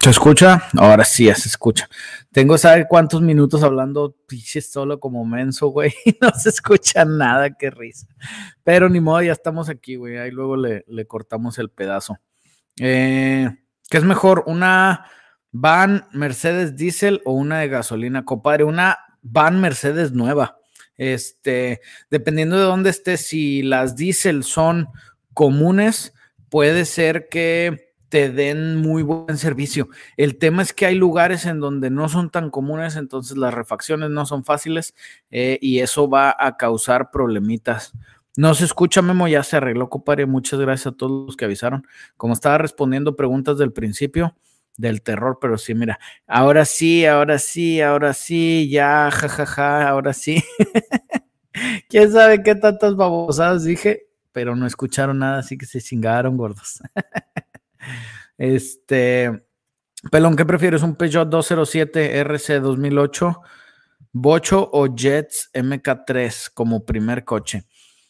¿Se escucha? Ahora sí, ya se escucha. Tengo, ¿sabe cuántos minutos hablando pinches solo como menso, güey? No se escucha nada, qué risa. Pero ni modo, ya estamos aquí, güey. Ahí luego le cortamos el pedazo. ¿Qué es mejor? ¿Una van Mercedes Diesel o una de gasolina? Compadre, una van Mercedes nueva. Dependiendo de dónde estés, si las Diesel son comunes, puede ser que te den muy buen servicio. El tema es que hay lugares en donde no son tan comunes, entonces las refacciones no son fáciles y eso va a causar problemitas. No se escucha, Memo, ya se arregló, compadre. Muchas gracias a todos los que avisaron. Como estaba respondiendo preguntas del principio del terror, pero sí, mira, ahora sí, ya, jajaja, ahora sí. ¿Quién sabe qué tantas babosadas dije? Pero no escucharon nada, así que se chingaron, gordos. Pelón, ¿qué prefieres? ¿Un Peugeot 207 RC 2008, Bocho o Jets MK3 como primer coche?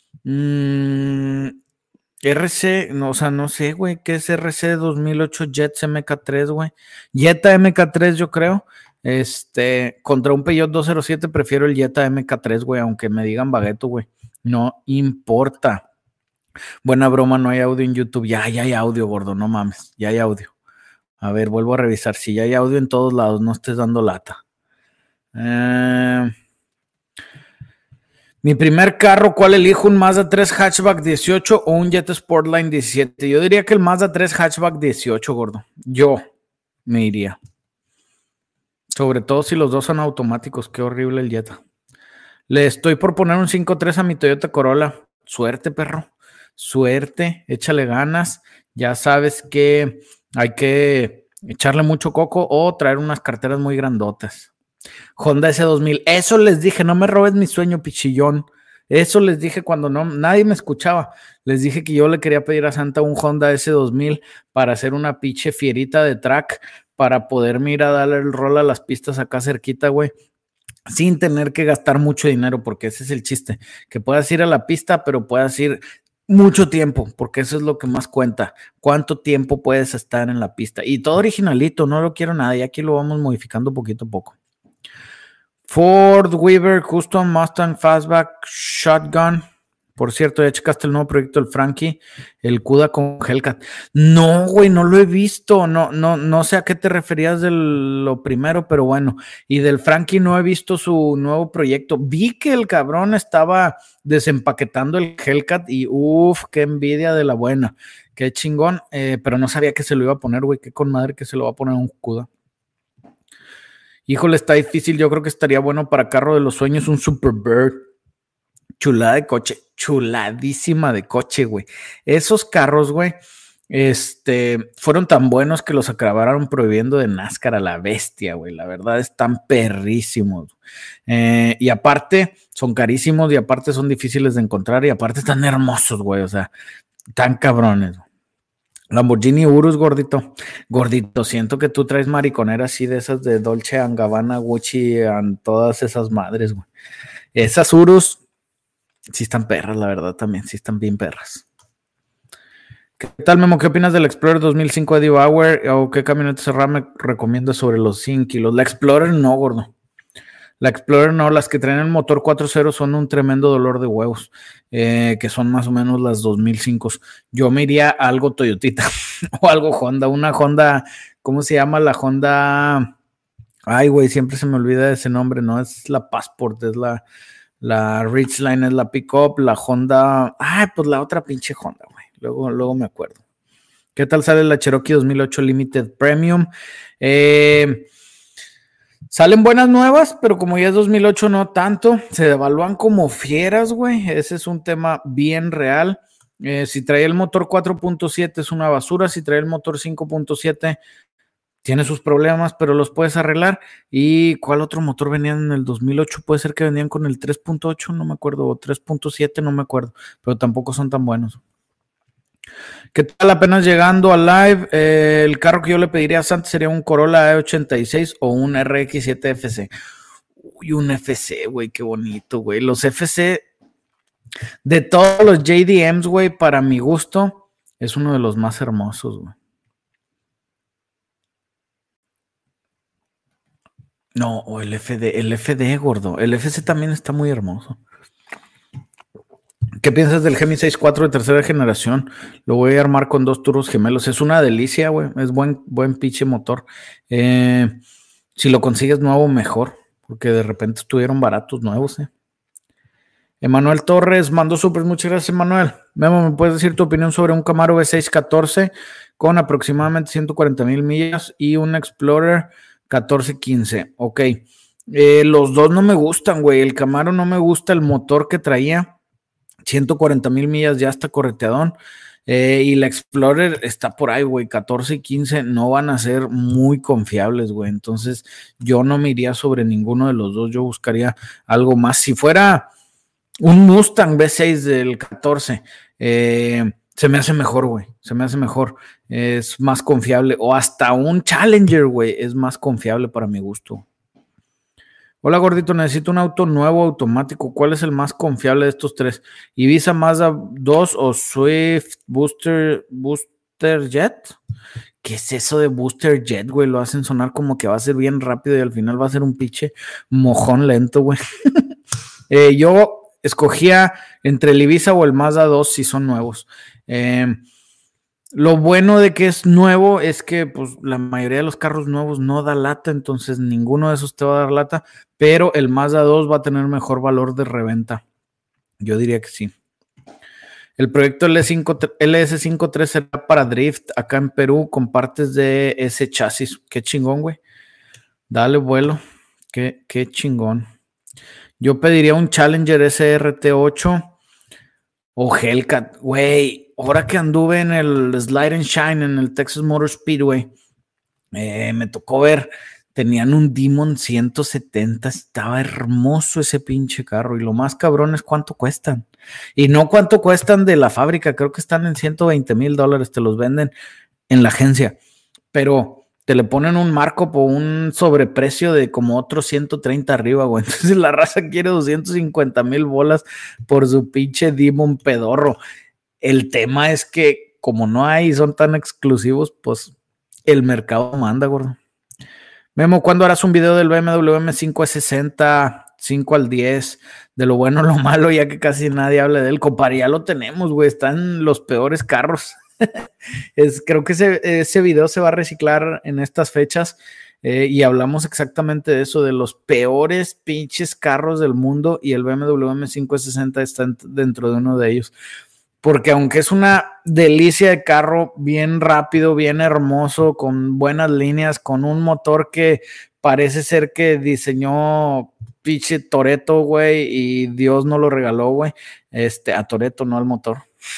RC, no, o sea, no sé, güey, ¿qué es RC 2008 Jets MK3, güey? Jetta MK3, yo creo. Contra un Peugeot 207 prefiero el Jetta MK3, güey, aunque me digan bagueto, güey. No importa. Buena broma, no hay audio en YouTube. Ya hay audio, gordo, no mames, ya hay audio. A ver, vuelvo a revisar. Si ya hay audio en todos lados, no estés dando lata. Mi primer carro, ¿cuál elijo? ¿Un Mazda 3 Hatchback 18 o un Jetta Sportline 17? Yo diría que el Mazda 3 Hatchback 18, gordo. Yo me iría. Sobre todo si los dos son automáticos. Qué horrible el Jetta. Le estoy por poner un 5.3 a mi Toyota Corolla. Suerte, perro. Suerte. Échale ganas. Ya sabes que hay que echarle mucho coco o traer unas carteras muy grandotas. Honda S2000. Eso les dije. No me robes mi sueño, pichillón. Eso les dije cuando nadie me escuchaba. Les dije que yo le quería pedir a Santa un Honda S2000 para hacer una pinche fierita de track para poderme ir a darle el rol a las pistas acá cerquita, güey, sin tener que gastar mucho dinero, porque ese es el chiste, que puedas ir a la pista, pero puedas ir mucho tiempo, porque eso es lo que más cuenta, cuánto tiempo puedes estar en la pista, y todo originalito, no lo quiero nada, y aquí lo vamos modificando poquito a poco. Ford Weaver Custom Mustang Fastback Shotgun. Por cierto, ya checaste el nuevo proyecto del Frankie, el CUDA con Hellcat. No, güey, no lo he visto. No sé a qué te referías de lo primero, pero bueno. Y del Frankie no he visto su nuevo proyecto. Vi que el cabrón estaba desempaquetando el Hellcat y uff, qué envidia de la buena. Qué chingón, pero no sabía que se lo iba a poner, güey. Qué con madre que se lo va a poner a un CUDA. Híjole, está difícil. Yo creo que estaría bueno para carro de los sueños un Superbird. Chulada de coche, chuladísima de coche, güey. Esos carros, güey, fueron tan buenos que los acabaron prohibiendo de NASCAR a la bestia, güey. La verdad, están perrísimos. Y aparte, son carísimos y aparte son difíciles de encontrar y aparte están hermosos, güey. O sea, tan cabrones. Lamborghini Urus, gordito. Gordito, siento que tú traes mariconera así de esas de Dolce & Gabbana, Gucci, todas esas madres, güey. Esas Urus sí están perras, la verdad, también, sí están bien perras. ¿Qué tal, Memo? ¿Qué opinas del Explorer 2005 Eddie Bauer? ¿O qué camioneta cerrada me recomiendas sobre los 100 kilos? La Explorer no, gordo. La Explorer no, las que traen el motor 4.0 son un tremendo dolor de huevos, que son más o menos las 2005. Yo me iría a algo Toyotita o algo Honda, una Honda, ¿cómo se llama la Honda? Ay, güey, siempre se me olvida ese nombre, ¿no? Es la Passport, es la Ridgeline, es la Pickup, la Honda, pues la otra pinche Honda, güey, luego me acuerdo. ¿Qué tal sale la Cherokee 2008 Limited Premium? Salen buenas nuevas, pero como ya es 2008 no tanto, se devalúan como fieras, güey, ese es un tema bien real. Si trae el motor 4.7 es una basura, si trae el motor 5.7 tiene sus problemas, pero los puedes arreglar. ¿Y cuál otro motor venían en el 2008? Puede ser que venían con el 3.8, no me acuerdo, o 3.7, no me acuerdo, pero tampoco son tan buenos. ¿Qué tal? Apenas llegando al live, el carro que yo le pediría a Santi sería un Corolla E86 o un RX7 FC. Uy, un FC, güey, qué bonito, güey. Los FC, de todos los JDMs, güey, para mi gusto, es uno de los más hermosos, güey. No, o el FD, gordo. El FC también está muy hermoso. ¿Qué piensas del Gemi 6.4 de tercera generación? Lo voy a armar con 2 turbos gemelos. Es una delicia, güey. Es buen pinche motor. Si lo consigues nuevo, mejor. Porque de repente estuvieron baratos nuevos, Emanuel Torres mandó súper. Muchas gracias, Emanuel. Memo, ¿me puedes decir tu opinión sobre un Camaro V6 14 con aproximadamente 140,000 millas y un Explorer 1415? Ok. Los dos no me gustan, güey. El Camaro no me gusta el motor que traía. 140,000 millas ya está correteadón. Y la Explorer está por ahí, güey. 14 y 15 no van a ser muy confiables, güey. Entonces, yo no me iría sobre ninguno de los dos. Yo buscaría algo más. Si fuera un Mustang V6 del 14, se me hace mejor, güey. Se me hace mejor. Es más confiable. O hasta un Challenger, güey. Es más confiable para mi gusto. Hola, gordito, necesito un auto nuevo automático. ¿Cuál es el más confiable de estos tres? ¿Ibiza, Mazda 2 o Swift Booster Jet? ¿Qué es eso de Booster Jet, güey? Lo hacen sonar como que va a ser bien rápido y al final va a ser un pinche mojón lento, güey. Yo escogía entre el Ibiza o el Mazda 2 si son nuevos. Lo bueno de que es nuevo es que pues, la mayoría de los carros nuevos no da lata, entonces ninguno de esos te va a dar lata, pero el Mazda 2 va a tener mejor valor de reventa. Yo diría que sí. El proyecto LS53 será para drift acá en Perú con partes de ese chasis. Qué chingón, güey. Dale vuelo. Qué chingón. Yo pediría un Challenger SRT8 o Hellcat, güey. Ahora que anduve en el Slide and Shine, en el Texas Motor Speedway, me tocó ver, tenían un Demon 170, estaba hermoso ese pinche carro. Y lo más cabrón es cuánto cuestan. Y no cuánto cuestan de la fábrica, creo que están en $120,000, te los venden en la agencia. Pero te le ponen un markup o un sobreprecio de como otros 130 arriba, güey. Entonces la raza quiere 250,000 bolas por su pinche Demon pedorro. El tema es que como no hay, son tan exclusivos, pues el mercado manda, gordo. Memo, ¿cuándo harás un video del BMW M5 E60, 5 al 10, de lo bueno, lo malo, ya que casi nadie habla de él? Compadre, ya lo tenemos, güey, están los peores carros. Creo que ese video se va a reciclar en estas fechas y hablamos exactamente de eso, de los peores pinches carros del mundo, y el BMW M5 E60 está dentro de uno de ellos. Porque aunque es una delicia de carro, bien rápido, bien hermoso, con buenas líneas, con un motor que parece ser que diseñó pinche Toretto, güey, y Dios no lo regaló, güey, a Toretto, no al motor.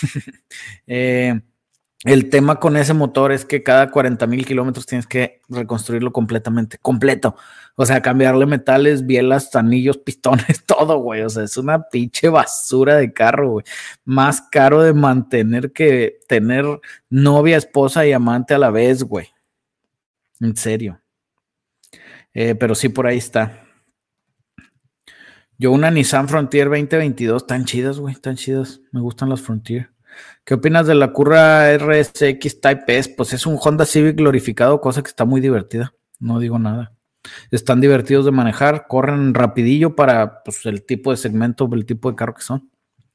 El tema con ese motor es que cada 40,000 kilómetros tienes que reconstruirlo completamente, completo. O sea, cambiarle metales, bielas, anillos, pistones, todo, güey. O sea, es una pinche basura de carro, güey. Más caro de mantener que tener novia, esposa y amante a la vez, güey. En serio. Pero sí, por ahí está. Yo una Nissan Frontier 2022, tan chidas, güey, tan chidas. Me gustan las Frontier. ¿Qué opinas de la Curra RSX Type S? Pues es un Honda Civic glorificado, cosa que está muy divertida. No digo nada. Están divertidos de manejar, corren rapidillo para pues, el tipo de segmento, el tipo de carro que son.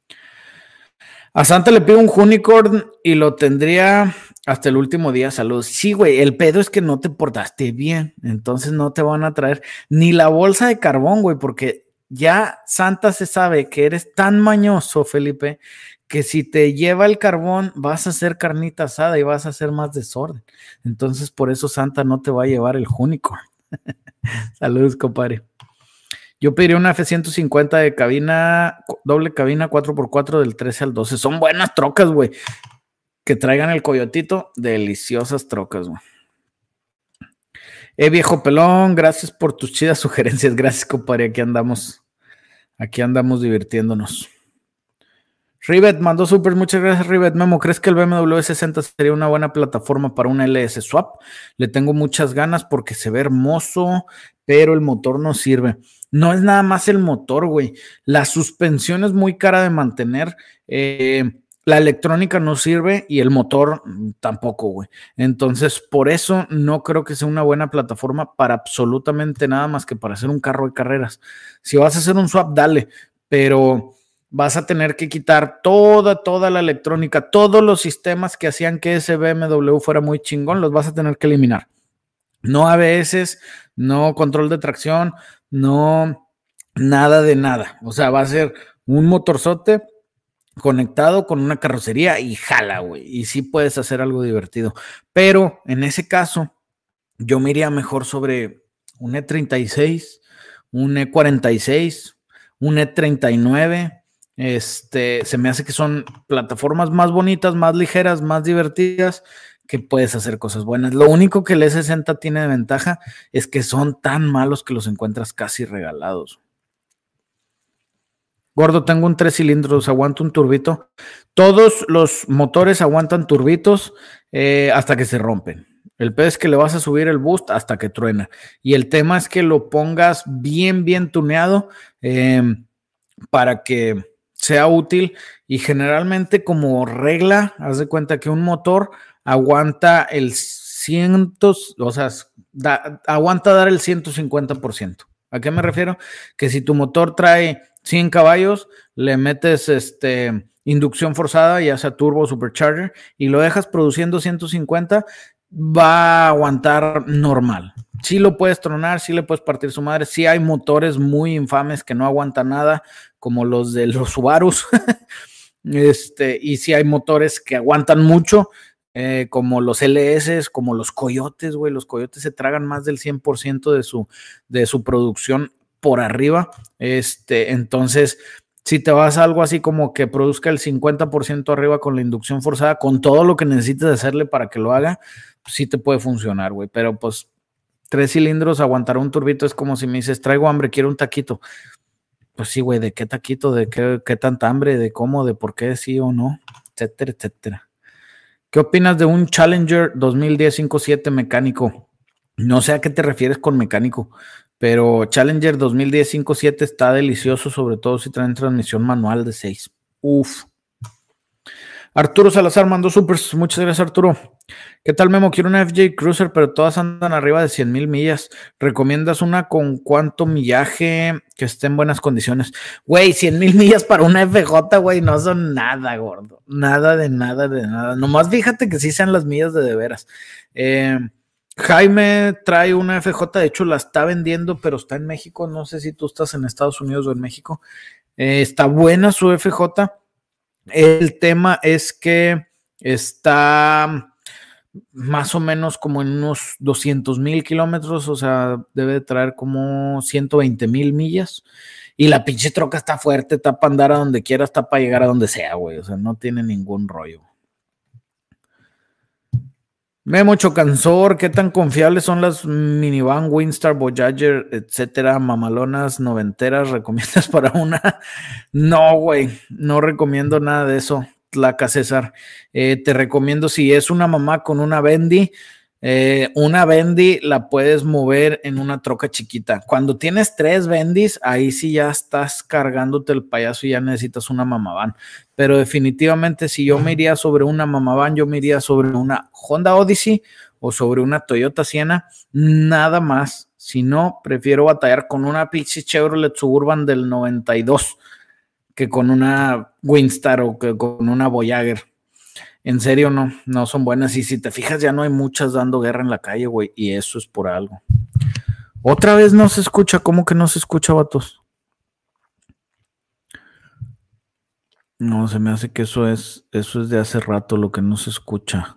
A Santa le pido un Unicorn y lo tendría hasta el último día. Saludos. Sí, güey, el pedo es que no te portaste bien, entonces no te van a traer ni la bolsa de carbón, güey, porque ya Santa se sabe que eres tan mañoso, Felipe, que si te lleva el carbón vas a hacer carnita asada y vas a hacer más desorden. Entonces por eso Santa no te va a llevar el Unicorn. Saludos, compadre. Yo pediría una F-150 de cabina, doble cabina 4x4 del 13 al 12. Son buenas trocas, güey. Que traigan el coyotito. Deliciosas trocas, güey. Viejo pelón, gracias por tus chidas sugerencias. Gracias, compadre. Aquí andamos divirtiéndonos. Rivet mandó súper, muchas gracias, Rivet. Memo, ¿crees que el BMW 60 sería una buena plataforma para un LS Swap? Le tengo muchas ganas porque se ve hermoso, pero el motor no sirve. No es nada más el motor, güey. La suspensión es muy cara de mantener. la electrónica no sirve y el motor tampoco, güey. Entonces, por eso no creo que sea una buena plataforma para absolutamente nada más que para hacer un carro de carreras. Si vas a hacer un swap, dale, pero vas a tener que quitar toda la electrónica, todos los sistemas que hacían que ese BMW fuera muy chingón, los vas a tener que eliminar. No ABS, no control de tracción, no nada de nada. O sea, va a ser un motorzote conectado con una carrocería y jala, güey. Y sí puedes hacer algo divertido. Pero en ese caso, yo me iría mejor sobre un E36, un E46, un E39. Se me hace que son plataformas más bonitas, más ligeras, más divertidas, que puedes hacer cosas buenas. Lo único que el E60 tiene de ventaja es que son tan malos que los encuentras casi regalados. Gordo, tengo un 3 cilindros, aguanto un turbito. Todos los motores aguantan turbitos hasta que se rompen. El pedo es que le vas a subir el boost hasta que truena. Y el tema es que lo pongas bien tuneado para que sea útil. Y generalmente como regla, haz de cuenta que un motor aguanta el 100, o sea, aguanta dar el 150%. ¿A qué me refiero? Que si tu motor trae 100 caballos, le metes inducción forzada, ya sea turbo o supercharger, y lo dejas produciendo 150, va a aguantar normal. Sí lo puedes tronar, sí le puedes partir su madre, sí hay motores muy infames que no aguantan nada, como los de los Subarus, y sí hay motores que aguantan mucho, como los LS, como los Coyotes, güey. Los Coyotes se tragan más del 100% de su producción por arriba. Entonces, si te vas a algo así como que produzca el 50% arriba con la inducción forzada, con todo lo que necesites hacerle para que lo haga, pues sí te puede funcionar, güey. Pero pues 3 cilindros, aguantar un turbito es como si me dices, traigo hambre, quiero un taquito. Pues sí, güey, ¿de qué taquito? ¿De qué tanta hambre? ¿De cómo? ¿De por qué sí o no? Etcétera, etcétera. ¿Qué opinas de un Challenger 2010 5.7 mecánico? No sé a qué te refieres con mecánico, pero Challenger 2010 5.7 está delicioso, sobre todo si traen transmisión manual de 6. Uf. Arturo Salazar mandó supers. Muchas gracias, Arturo. ¿Qué tal, Memo? Quiero una FJ Cruiser, pero todas andan arriba de 100,000 millas. ¿Recomiendas una con cuánto millaje que esté en buenas condiciones? Güey, 100,000 millas para una FJ, güey, no son nada, gordo. Nada de nada. Nomás fíjate que sí sean las millas de veras. Jaime trae una FJ, de hecho la está vendiendo, pero está en México. No sé si tú estás en Estados Unidos o en México. Está buena su FJ. El tema es que está más o menos como en unos 200,000 kilómetros, o sea, debe de traer como 120,000 millas. Y la pinche troca está fuerte, está para andar a donde quiera, está para llegar a donde sea, güey. O sea, no tiene ningún rollo. Memo Chocansor, ¿qué tan confiables son las minivan, Windstar, Voyager, etcétera, mamalonas, noventeras? ¿Recomiendas para una? No, güey, no recomiendo nada de eso, Tlaca César. Te recomiendo, si es una mamá con una Bendy la puedes mover en una troca chiquita. Cuando tienes 3 Bendys, ahí sí ya estás cargándote el payaso y ya necesitas una mamavan. Pero definitivamente si yo me iría sobre una mamavan, yo me iría sobre una Honda Odyssey o sobre una Toyota Sienna, nada más. Si no, prefiero batallar con una pinche Chevrolet Suburban del 92 que con una Windstar o que con una Voyager. En serio, no son buenas. Y si te fijas, ya no hay muchas dando guerra en la calle, güey. Y eso es por algo. Otra vez no se escucha. ¿Cómo que no se escucha, vatos? No, se me hace que eso es de hace rato lo que no se escucha.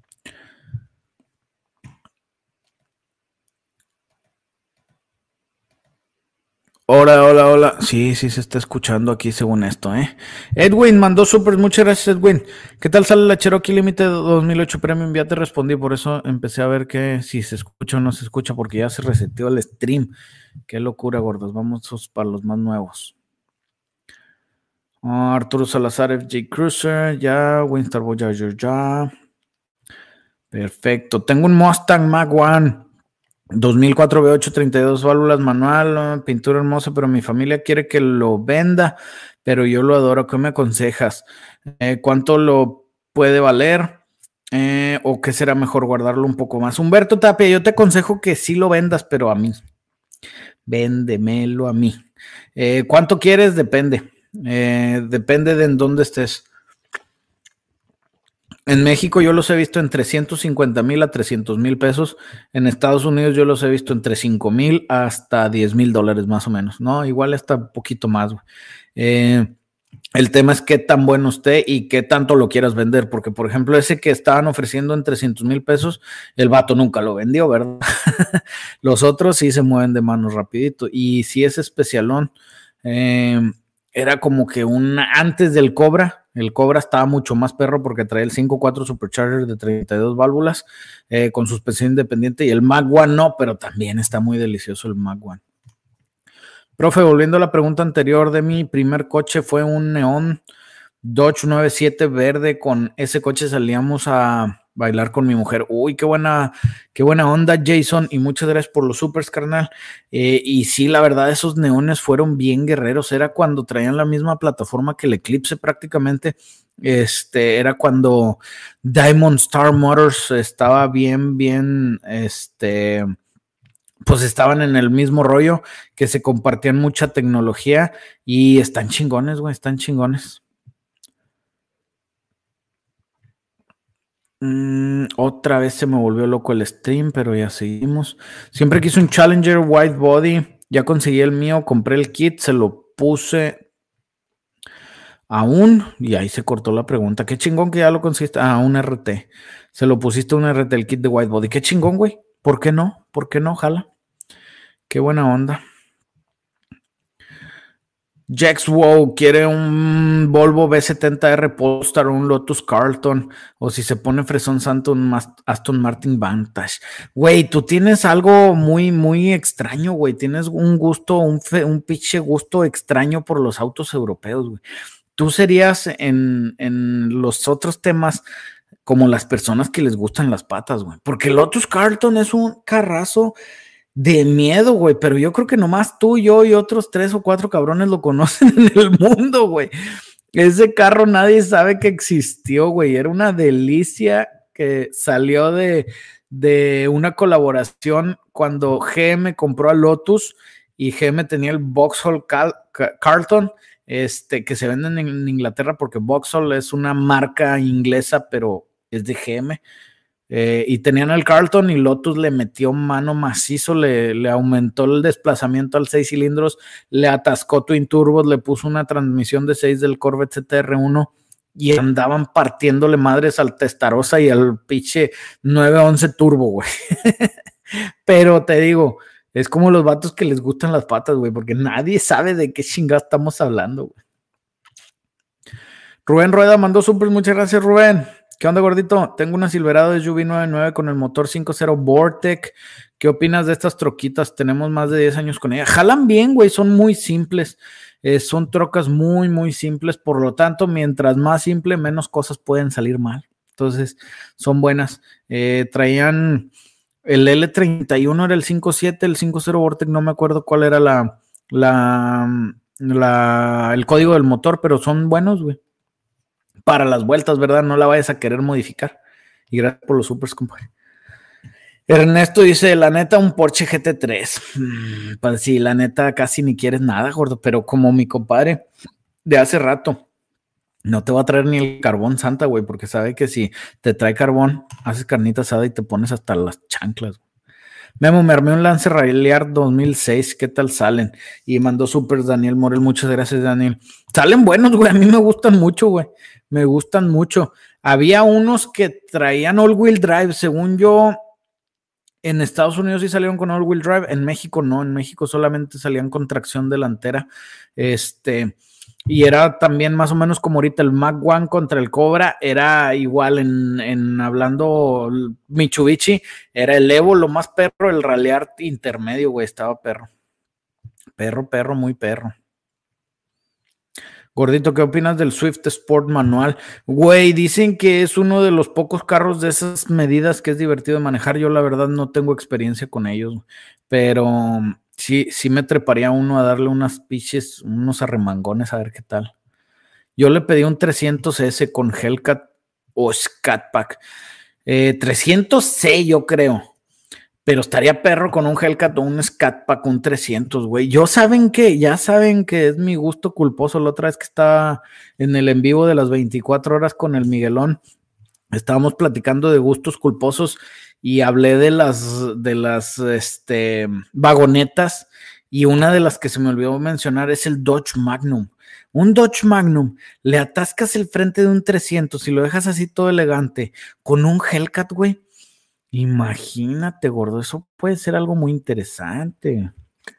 Hola. Sí, se está escuchando aquí según esto, ¿eh? Edwin mandó supers, muchas gracias, Edwin. ¿Qué tal sale la Cherokee Limited 2008 Premium? Ya te respondí, por eso empecé a ver que si se escucha o no se escucha, porque ya se reseteó el stream. Qué locura, gordos. Vamos para los más nuevos. Arturo Salazar, FJ Cruiser, ya. Windstar Voyager, ya. Perfecto. Tengo un Mustang Mach 1. 2004 V8, 32 válvulas manual, pintura hermosa, pero mi familia quiere que lo venda, pero yo lo adoro. ¿Qué me aconsejas? ¿Cuánto lo puede valer? ¿O qué será mejor guardarlo un poco más? Humberto Tapia, yo te aconsejo que sí lo vendas, pero a mí. Véndemelo a mí. ¿Cuánto quieres? Depende. Depende de en dónde estés. En México yo los he visto entre 150,000 a 300,000 pesos. En Estados Unidos yo los he visto entre 5,000 hasta 10,000 dólares más o menos. No, igual hasta un poquito más. El tema es qué tan bueno esté y qué tanto lo quieras vender. Porque, por ejemplo, ese que estaban ofreciendo en 300,000 pesos, el vato nunca lo vendió, ¿verdad? Los otros sí se mueven de manos rapidito. Y si es especialón, era como que antes del Cobra. El Cobra estaba mucho más perro porque traía el 5.4 Supercharger de 32 válvulas con suspensión independiente, y el Mag One no, pero también está muy delicioso el Mag One. Profe, volviendo a la pregunta anterior, de mi primer coche fue un Neon Dodge 97 verde. Con ese coche salíamos a bailar con mi mujer. Uy, qué buena onda, Jason, y muchas gracias por los supers, carnal. Y sí, la verdad, esos neones fueron bien guerreros. Era cuando traían la misma plataforma que el Eclipse prácticamente. Era cuando Diamond Star Motors estaba bien, pues estaban en el mismo rollo, que se compartían mucha tecnología y están chingones, güey, están chingones. Otra vez se me volvió loco el stream, pero ya seguimos. Siempre quise un Challenger White Body. Ya conseguí el mío, compré el kit, se lo puse aún. Y ahí se cortó la pregunta. Qué chingón que ya lo conseguiste. Un RT. Se lo pusiste un RT, el kit de White Body. Qué chingón, güey. ¿Por qué no? ¿Por qué no? Jala. Qué buena onda. Jax Wow quiere un Volvo V70R Polestar o un Lotus Carlton, o si se pone fresón santo, un Aston Martin Vantage. Güey, tú tienes algo muy, muy extraño, güey. Tienes un gusto, un pinche gusto extraño por los autos europeos, güey. Tú serías en los otros temas como las personas que les gustan las patas, güey. Porque el Lotus Carlton es un carrazo de miedo, güey, pero yo creo que nomás tú, yo y otros 3 o 4 cabrones lo conocen en el mundo, güey. Ese carro nadie sabe que existió, güey. Era una delicia que salió de una colaboración cuando GM compró a Lotus y GM tenía el Vauxhall Carlton, que se venden en Inglaterra porque Vauxhall es una marca inglesa, pero es de GM. Y tenían el Carlton y Lotus le metió mano macizo, le aumentó el desplazamiento al 6 cilindros, le atascó Twin Turbos, le puso una transmisión de 6 del Corvette CTR1 y andaban partiéndole madres al Testarossa y al pinche 911 Turbo, güey. Pero te digo, es como los vatos que les gustan las patas, güey, porque nadie sabe de qué chingada estamos hablando, güey. Rubén Rueda mandó super, muchas gracias, Rubén. ¿Qué onda, gordito? Tengo una Silverado SUV 99 con el motor 5.0 Vortec. ¿Qué opinas de estas troquitas? Tenemos más de 10 años con ella. Jalan bien, güey, son muy simples. Son trocas muy, muy simples. Por lo tanto, mientras más simple, menos cosas pueden salir mal. Entonces, son buenas. Traían el L31, era el 5.7, el 5.0 Vortec, no me acuerdo cuál era el código del motor, pero son buenos, güey. Para las vueltas, ¿verdad? No la vayas a querer modificar. Y gracias por los supers, compadre. Ernesto dice, la neta, un Porsche GT3. Pues sí, la neta, casi ni quieres nada, gordo, pero como mi compadre de hace rato, no te va a traer ni el carbón santa, güey, porque sabe que si te trae carbón, haces carnita asada y te pones hasta las chanclas. Memo, me armé un Lancer Ralliart 2006, ¿qué tal salen? Y mandó supers Daniel Morel, muchas gracias, Daniel. Salen buenos, güey, a mí me gustan mucho, güey, me gustan mucho. Había unos que traían all-wheel drive, según yo, en Estados Unidos sí salieron con all-wheel drive, en México no, en México solamente salían con tracción delantera, y era también más o menos como ahorita el Mag One contra el Cobra, era igual en hablando Mitsubishi, era el Evo lo más perro, el Ralliart intermedio, güey, estaba perro, muy perro. Gordito, ¿qué opinas del Swift Sport manual? Güey, dicen que es uno de los pocos carros de esas medidas que es divertido de manejar. Yo la verdad no tengo experiencia con ellos, pero sí me treparía uno a darle unas piches, unos arremangones a ver qué tal. Yo le pedí un 300S con Hellcat o Scat Pack. 300C yo creo. Pero estaría perro con un Hellcat o un Scat Pack, un 300, güey. Ya saben que es mi gusto culposo. La otra vez que estaba en el en vivo de las 24 horas con el Miguelón, estábamos platicando de gustos culposos y hablé de las vagonetas, y una de las que se me olvidó mencionar es el Dodge Magnum. Un Dodge Magnum, le atascas el frente de un 300 y lo dejas así todo elegante con un Hellcat, güey. Imagínate, gordo, eso puede ser algo muy interesante.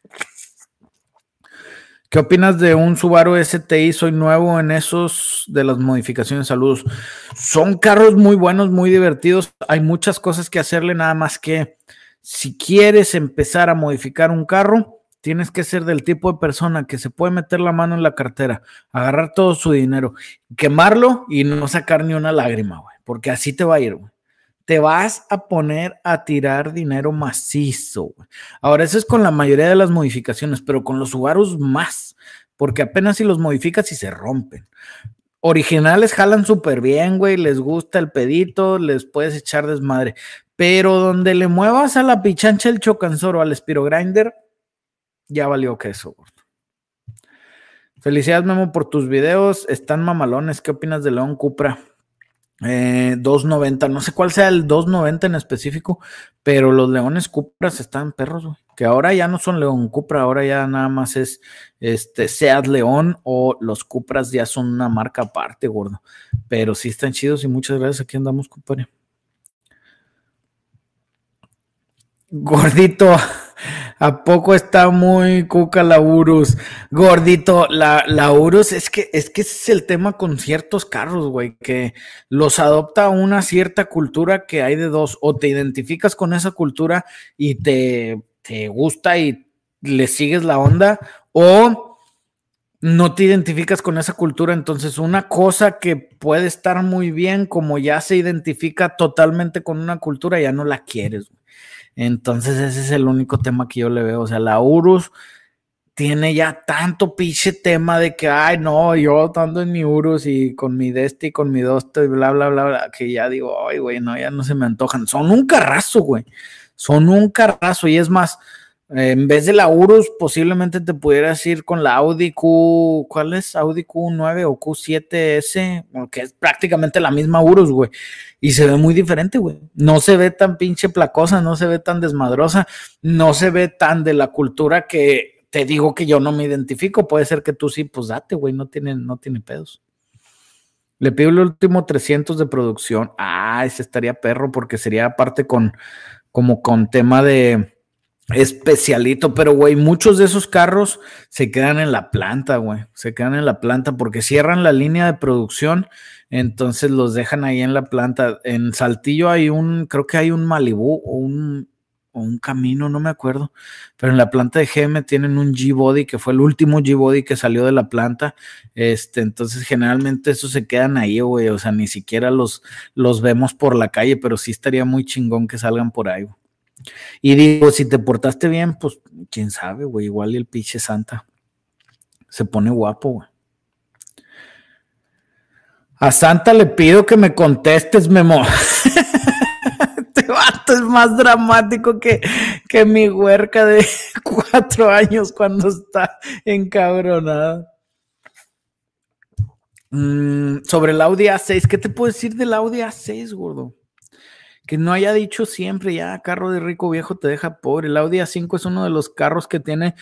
¿Qué opinas de un Subaru STI? Soy nuevo en esos de las modificaciones. Saludos. Son carros muy buenos, muy divertidos. Hay muchas cosas que hacerle, nada más que si quieres empezar a modificar un carro, tienes que ser del tipo de persona que se puede meter la mano en la cartera, agarrar todo su dinero, quemarlo y no sacar ni una lágrima, güey, porque así te va a ir, güey. Te vas a poner a tirar dinero macizo, güey. Ahora, eso es con la mayoría de las modificaciones, pero con los Subarus más, porque apenas si los modificas y se rompen. Originales jalan súper bien, güey, les gusta el pedito, les puedes echar desmadre, pero donde le muevas a la pichancha el chocanzor o al Spiro Grinder, ya valió queso, güey. Felicidades, Memo, por tus videos, están mamalones. ¿Qué opinas de León Cupra? 290, no sé cuál sea el 290 en específico, pero los Leones Cupras están perros, güey, que ahora ya no son León Cupra, ahora ya nada más es Seat León, o los Cupras ya son una marca aparte, gordo, pero sí están chidos y muchas gracias. Aquí andamos, compadre. Gordito, ¿a poco está muy cuca la Urus? Gordito, la Urus es que ese es el tema con ciertos carros, güey, que los adopta una cierta cultura que hay de dos: o te identificas con esa cultura y te gusta y le sigues la onda, o no te identificas con esa cultura. Entonces una cosa que puede estar muy bien, como ya se identifica totalmente con una cultura, ya no la quieres, güey. Entonces ese es el único tema que yo le veo. O sea, la Urus tiene ya tanto pinche tema de que, ay, no, yo ando en mi Urus y con mi Desti y con mi Dosto y bla, bla, bla, bla, que ya digo, ay, güey, no, ya no se me antojan. Son un carrazo, güey. Son un carrazo. Y es más, en vez de la Urus, posiblemente te pudieras ir con la Audi Q, ¿cuál es? Audi Q9 o Q7S, que es prácticamente la misma Urus, güey. Y se ve muy diferente, güey. No se ve tan pinche placosa, no se ve tan desmadrosa, no se ve tan de la cultura que te digo que yo no me identifico. Puede ser que tú sí, pues date, güey, no tiene pedos. Le pido el último 300 de producción. Ah, ese estaría perro, porque sería aparte como con tema de especialito, pero güey, muchos de esos carros se quedan en la planta, güey, se quedan en la planta porque cierran la línea de producción, entonces los dejan ahí en la planta. En Saltillo creo que hay un Malibu o un Camino, no me acuerdo, pero en la planta de GM tienen un G-Body, que fue el último G-Body que salió de la planta. Entonces generalmente esos se quedan ahí, güey, o sea, ni siquiera los vemos por la calle, pero sí estaría muy chingón que salgan por ahí, güey. Y digo, si te portaste bien, pues quién sabe, güey, igual y el pinche Santa se pone guapo, güey. A Santa le pido que me contestes, Memo. Este vato es más dramático que mi huerca de 4 años cuando está encabronada. Sobre el Audi A6, ¿qué te puedo decir del Audi A6, gordo? Que no haya dicho siempre, ya carro de rico viejo te deja pobre. El Audi A5 es uno de los carros que tiene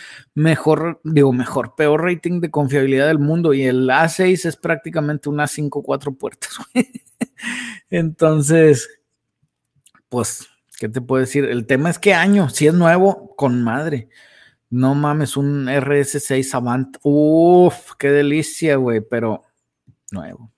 peor rating de confiabilidad del mundo, y el A6 es prácticamente un A5 4 puertas. Entonces, pues, ¿qué te puedo decir? El tema es qué año. Si es nuevo, con madre. No mames, un RS6 Avant. Uf, qué delicia, güey, pero nuevo.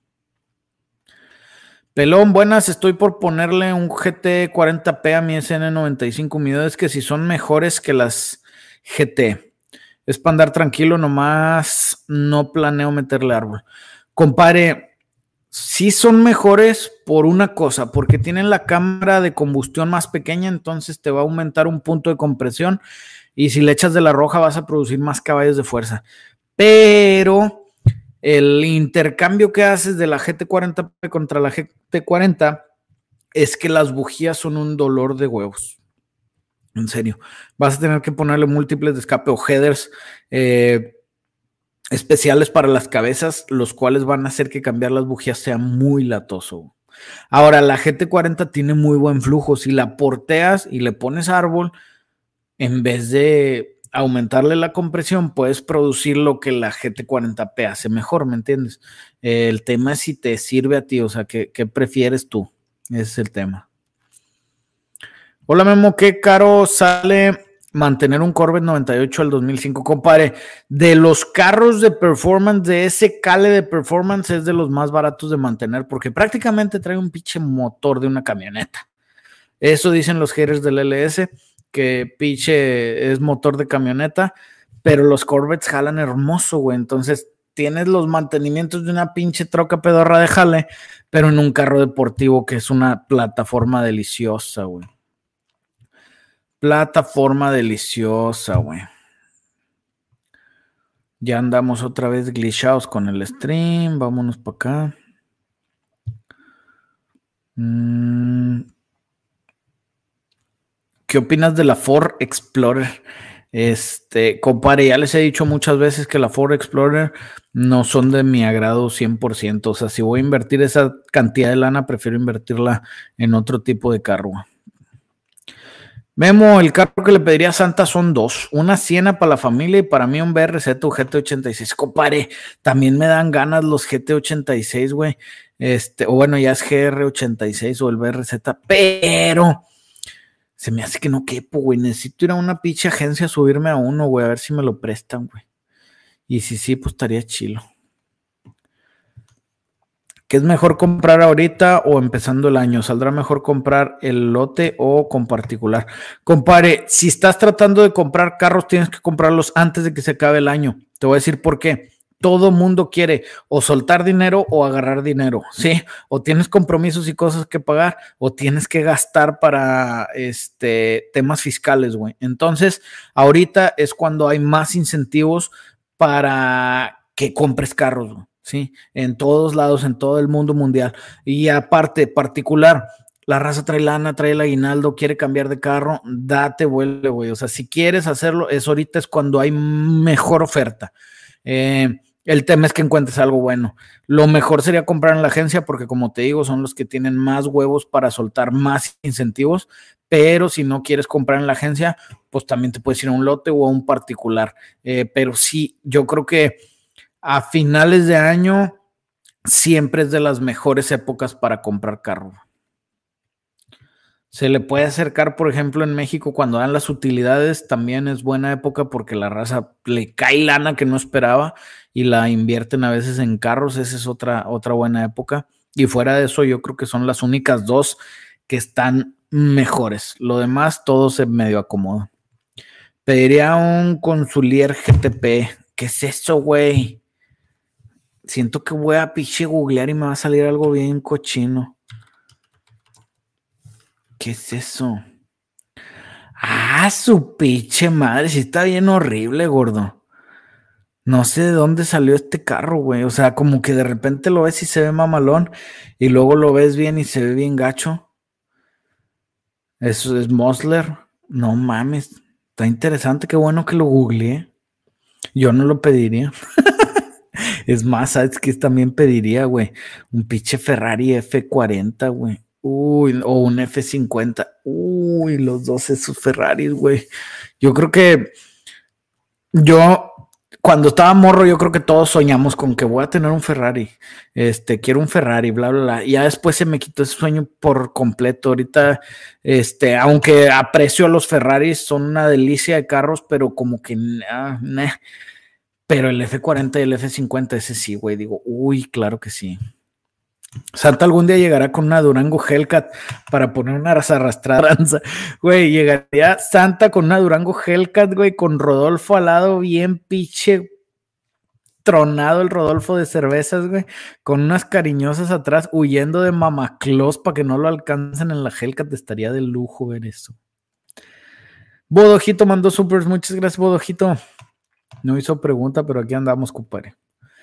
Pelón, buenas, estoy por ponerle un GT 40p a mi SN95. Mi duda es que si son mejores que las GT. Es para andar tranquilo, nomás no planeo meterle árbol. Compadre, sí son mejores por una cosa, porque tienen la cámara de combustión más pequeña, entonces te va a aumentar un punto de compresión y si le echas de la roja vas a producir más caballos de fuerza. Pero el intercambio que haces de la GT40P contra la GT40 es que las bujías son un dolor de huevos. En serio, vas a tener que ponerle múltiples de escape o headers especiales para las cabezas, los cuales van a hacer que cambiar las bujías sea muy latoso. Ahora, la GT40 tiene muy buen flujo. Si la porteas y le pones árbol, en vez de aumentarle la compresión, puedes producir lo que la GT40P hace mejor, ¿me entiendes? El tema es si te sirve a ti, o sea, ¿qué prefieres tú? Ese es el tema. Hola Memo, qué caro sale mantener un Corvette 98 al 2005, compadre. De los carros de performance, de ese cale de performance, es de los más baratos de mantener porque prácticamente trae un pinche motor de una camioneta. Eso dicen los haters del LS, que pinche es motor de camioneta, pero los Corvettes jalan hermoso, güey. Entonces tienes los mantenimientos de una pinche troca pedorra de jale, pero en un carro deportivo que es una plataforma deliciosa, güey. Plataforma deliciosa, güey. Ya andamos otra vez glitchados con el stream. Vámonos para acá. ¿Qué opinas de la Ford Explorer? Compadre, ya les he dicho muchas veces que la Ford Explorer no son de mi agrado 100%. O sea, si voy a invertir esa cantidad de lana, prefiero invertirla en otro tipo de carro. Memo, el carro que le pediría a Santa son dos, una Siena para la familia y para mí un BRZ o GT86. Compadre, también me dan ganas los GT86, güey. O bueno, ya es GR86 o el BRZ, pero se me hace que no quepo, güey. Necesito ir a una pinche agencia a subirme a uno, güey, a ver si me lo prestan, güey. Y si sí, pues estaría chilo. ¿Qué es mejor comprar ahorita o empezando el año? ¿Saldrá mejor comprar el lote o con particular? Compadre, si estás tratando de comprar carros, tienes que comprarlos antes de que se acabe el año. Te voy a decir por qué. Todo mundo quiere o soltar dinero o agarrar dinero, ¿sí? O tienes compromisos y cosas que pagar o tienes que gastar para temas fiscales, güey. Entonces, ahorita es cuando hay más incentivos para que compres carros, güey. Sí, en todos lados, en todo el mundo mundial. Y aparte, particular, la raza trae lana, trae el aguinaldo, quiere cambiar de carro, date vuelve, güey. O sea, si quieres hacerlo, ahorita es cuando hay mejor oferta. El tema es que encuentres algo bueno. Lo mejor sería comprar en la agencia porque, como te digo, son los que tienen más huevos para soltar más incentivos. Pero si no quieres comprar en la agencia, pues también te puedes ir a un lote o a un particular. Pero sí, yo creo que a finales de año siempre es de las mejores épocas para comprar carro. Se le puede acercar, por ejemplo, en México cuando dan las utilidades, también es buena época porque la raza le cae lana que no esperaba y la invierten a veces en carros. Esa es otra buena época. Y fuera de eso, yo creo que son las únicas dos que están mejores. Lo demás, todo se medio acomoda. Pediría un Consulier GTP. ¿Qué es eso, güey? Siento que voy a pinche googlear y me va a salir algo bien cochino. ¿Qué es eso? Ah, su pinche madre, sí está bien horrible, gordo. No sé de dónde salió este carro, güey. O sea, como que de repente lo ves y se ve mamalón y luego lo ves bien y se ve bien gacho. Eso es Mosler. No mames. Está interesante, qué bueno que lo googleé. Yo no lo pediría. Es más, ¿sabes qué también pediría, güey? Un pinche Ferrari F40, güey. Uy, o un F50. Uy, los dos esos Ferraris, güey. Yo creo que cuando estaba morro, yo creo que todos soñamos con que voy a tener un Ferrari. Quiero un Ferrari, bla, bla, bla. Y ya después se me quitó ese sueño por completo. Ahorita, aunque aprecio a los Ferraris, son una delicia de carros, pero como que, Pero el F40 y el F50, ese sí, güey. Digo, uy, claro que sí. Santa algún día llegará con una Durango Hellcat para poner una arrastrada. Güey, llegaría Santa con una Durango Hellcat, güey, con Rodolfo al lado, bien pinche tronado el Rodolfo de cervezas, güey, con unas cariñosas atrás, huyendo de Mamaclos para que no lo alcancen en la Hellcat. Estaría de lujo ver eso. Bodojito mandó supers, muchas gracias, Bodojito. No hizo pregunta, pero aquí andamos, compadre.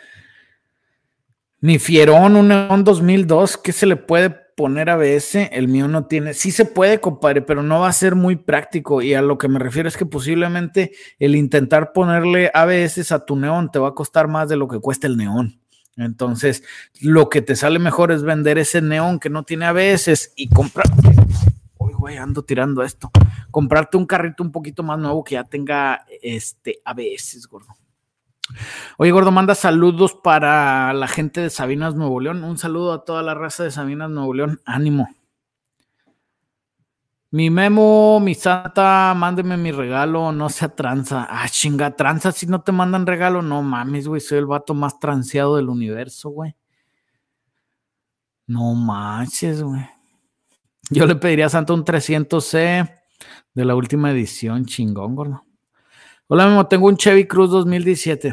Mi Fierón, un Neon 2002, ¿qué se le puede poner ABS? El mío no tiene. Sí se puede, compadre, pero no va a ser muy práctico. Y a lo que me refiero es que posiblemente el intentar ponerle ABS a tu Neon te va a costar más de lo que cuesta el Neon. Entonces, lo que te sale mejor es vender ese Neon que no tiene ABS y comprar. Uy, güey, ando tirando esto. Comprarte un carrito un poquito más nuevo que ya tenga ABS, gordo. Oye, gordo, manda saludos para la gente de Sabinas, Nuevo León. Un saludo a toda la raza de Sabinas, Nuevo León. Ánimo. Mi Memo, mi Santa, mándeme mi regalo, no sea tranza. Ah, chinga, tranza, si no te mandan regalo, no mames, güey, soy el vato más transeado del universo, güey. No manches, güey. Yo le pediría a Santa un 300C de la última edición, chingón, gordo. Hola, Memo, tengo un Chevy Cruz 2017.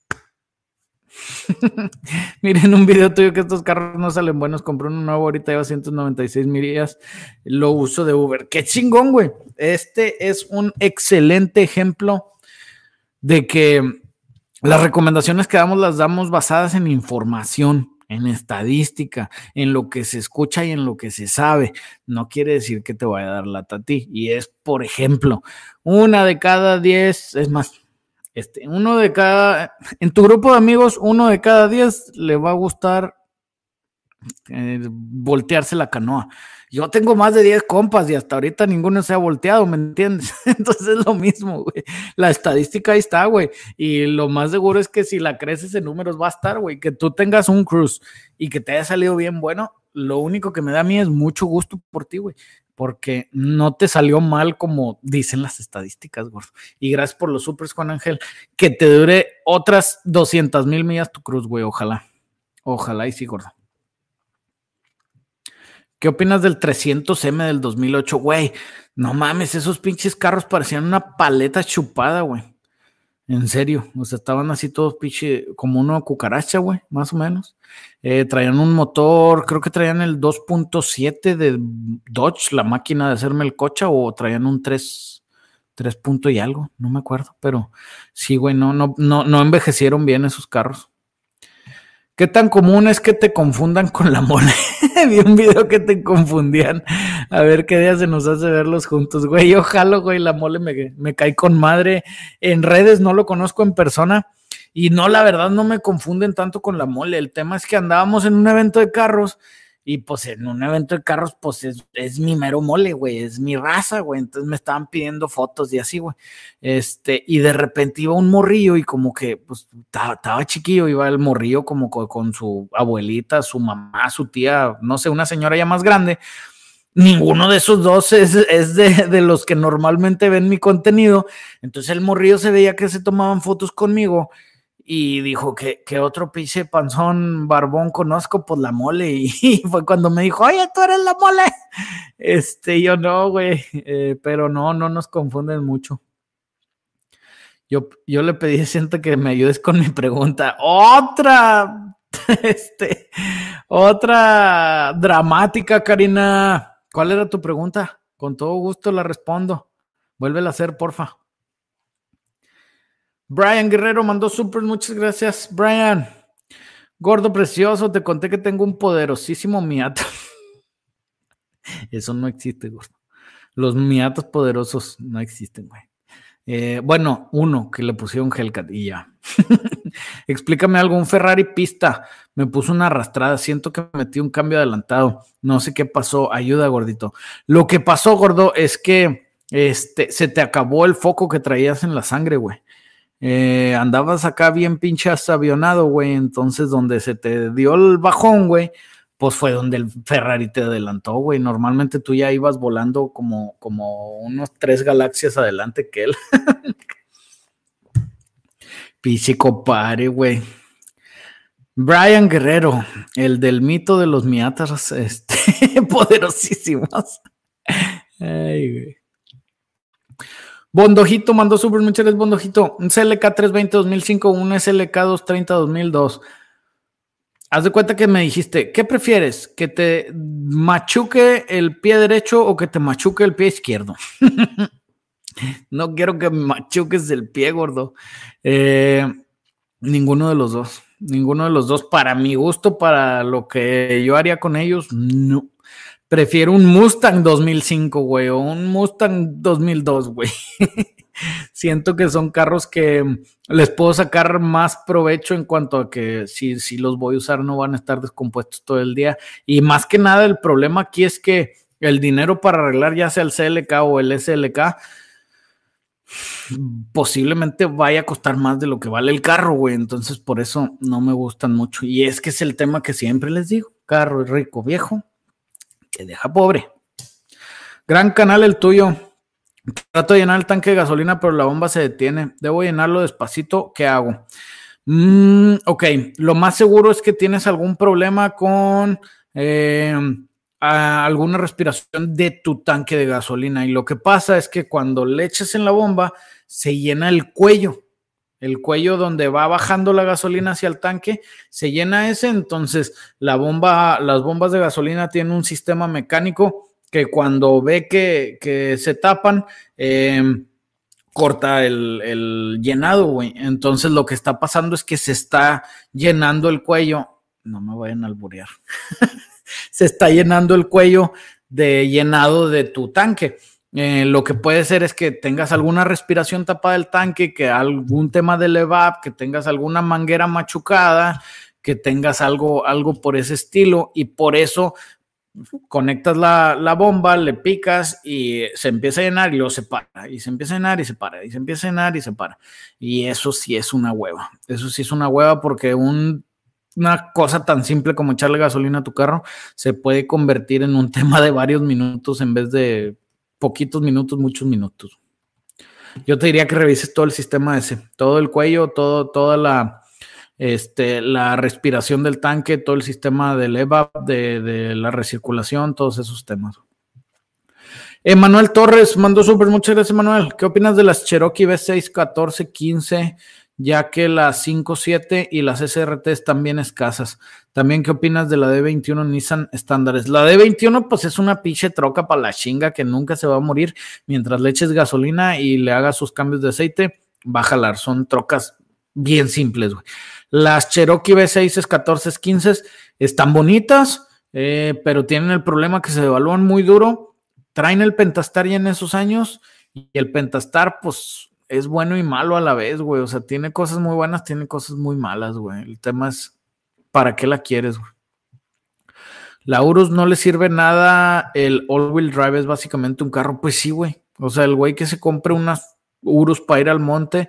Miren un video tuyo que estos carros no salen buenos. Compré uno nuevo, ahorita lleva 196 millas. Lo uso de Uber. ¡Qué chingón, güey! Este es un excelente ejemplo de que las recomendaciones que damos las damos basadas en información, en estadística, en lo que se escucha y en lo que se sabe. No quiere decir que te vaya a dar lata a ti. Y es, por ejemplo, una de cada 10, es más, en tu grupo de amigos, 1 de cada 10 le va a gustar voltearse la canoa. Yo tengo más de 10 compas y hasta ahorita ninguno se ha volteado, ¿me entiendes? Entonces es lo mismo, güey. La estadística ahí está, güey. Y lo más seguro es que si la creces en números va a estar, güey. Que tú tengas un cruise y que te haya salido bien bueno, lo único que me da a mí es mucho gusto por ti, güey. Porque no te salió mal como dicen las estadísticas, gordo. Y gracias por los supers, Juan Ángel. Que te dure otras 200,000 millas tu cruise, güey. Ojalá. Ojalá y sí, gordo. ¿Qué opinas del 300M del 2008? Güey, no mames, esos pinches carros parecían una paleta chupada, güey. En serio, o sea, estaban así todos pinche, como una cucaracha, güey, más o menos. Traían un motor, creo que traían el 2.7 de Dodge, la máquina de hacerme el coche, o traían un 3 punto y algo, no me acuerdo, pero sí, güey, no envejecieron bien esos carros. ¿Qué tan común es que te confundan con la mole? Vi un video que te confundían. A ver qué día se nos hace verlos juntos, güey. Yo jalo, güey, la mole me cae con madre. En redes no lo conozco en persona. Y no, la verdad no me confunden tanto con la mole. El tema es que andábamos en un evento de carros y pues en un evento de carros pues es mi mero mole, güey, es mi raza, güey. Entonces me estaban pidiendo fotos y así, güey. Y de repente iba un morrillo y como que pues estaba chiquillo, iba el morrillo como con su abuelita, su mamá, su tía, no sé, una señora ya más grande. Ninguno de esos dos es de los que normalmente ven mi contenido. Entonces el morrillo se veía que se tomaban fotos conmigo y dijo que otro pinche panzón barbón conozco, pues la mole. Y fue cuando me dijo, oye, tú eres la mole. Yo no, güey, pero no nos confunden mucho. Yo le pedí, siento que me ayudes con mi pregunta. Otra dramática, Karina. ¿Cuál era tu pregunta? Con todo gusto la respondo. Vuélvela a hacer, porfa. Brian Guerrero mandó super, muchas gracias, Brian. Gordo precioso, te conté que tengo un poderosísimo Miata. Eso no existe, gordo. Los Miatas poderosos no existen, güey. Bueno, uno que le pusieron Hellcat y ya. Explícame algo, un Ferrari pista. Me puso una arrastrada, siento que metí un cambio adelantado. No sé qué pasó, ayuda, gordito. Lo que pasó, gordo, es que se te acabó el foco que traías en la sangre, güey. Andabas acá bien pinchas avionado, güey. Entonces, donde se te dio el bajón, güey, pues fue donde el Ferrari te adelantó, güey. Normalmente tú ya ibas volando como unos 3 galaxias adelante que él. Pinche compadre, güey. Brian Guerrero, el del mito de los Miatas, poderosísimos. Ay, güey. Bondojito mandó super muchas gracias, Bondojito. Un CLK 320 2005, un SLK 230 2002. Haz de cuenta que me dijiste, ¿qué prefieres? ¿Que te machuque el pie derecho o que te machuque el pie izquierdo? No quiero que me machuques el pie, gordo. Ninguno de los dos. Ninguno de los dos. Para mi gusto, para lo que yo haría con ellos, no. Prefiero un Mustang 2005, güey, o un Mustang 2002, güey. Siento que son carros que les puedo sacar más provecho en cuanto a que si los voy a usar no van a estar descompuestos todo el día. Y más que nada el problema aquí es que el dinero para arreglar ya sea el CLK o el SLK posiblemente vaya a costar más de lo que vale el carro, güey. Entonces por eso no me gustan mucho. Y es que es el tema que siempre les digo. Carro rico, viejo, que deja pobre. Gran canal el tuyo. Trato de llenar el tanque de gasolina, pero la bomba se detiene. Debo llenarlo despacito. ¿Qué hago? Ok, lo más seguro es que tienes algún problema con alguna respiración de tu tanque de gasolina. Y lo que pasa es que cuando le echas en la bomba, se llena el cuello. El cuello donde va bajando la gasolina hacia el tanque, se llena ese. Entonces, las bombas de gasolina tienen un sistema mecánico que cuando ve que se tapan, corta el llenado, güey. Entonces lo que está pasando es que se está llenando el cuello. No me vayan a alburear. Se está llenando el cuello de llenado de tu tanque. Lo que puede ser es que tengas alguna respiración tapada del tanque, que algún tema de evap, que tengas alguna manguera machucada, que tengas algo por ese estilo, y por eso conectas la bomba, le picas y se empieza a llenar y luego se para, y se empieza a llenar y se para, y se empieza a llenar y se para. Y eso sí es una hueva. Eso sí es una hueva porque una cosa tan simple como echarle gasolina a tu carro se puede convertir en un tema de varios minutos en vez de poquitos minutos, muchos minutos. Yo te diría que revises todo el sistema ese, todo el cuello, toda la respiración del tanque, todo el sistema del evap, de la recirculación, todos esos temas. Emanuel Torres mandó súper, muchas gracias, Emanuel. ¿Qué opinas de las Cherokee V6 14, 15, ya que las 5.7 y las SRT están bien escasas? También, ¿qué opinas de la D21 Nissan estándares? La D21, pues es una pinche troca para la chinga que nunca se va a morir mientras le eches gasolina y le hagas sus cambios de aceite, va a jalar. Son trocas bien simples, güey. Las Cherokee V6, 14, 15 están bonitas, pero tienen el problema que se devalúan muy duro. Traen el Pentastar ya en esos años y el Pentastar, pues, es bueno y malo a la vez, güey. O sea, tiene cosas muy buenas, tiene cosas muy malas, güey. El tema es, ¿para qué la quieres, güey? La Urus no le sirve nada, el all-wheel drive es básicamente un carro. Pues sí, güey. O sea, el güey que se compre unas Urus para ir al monte,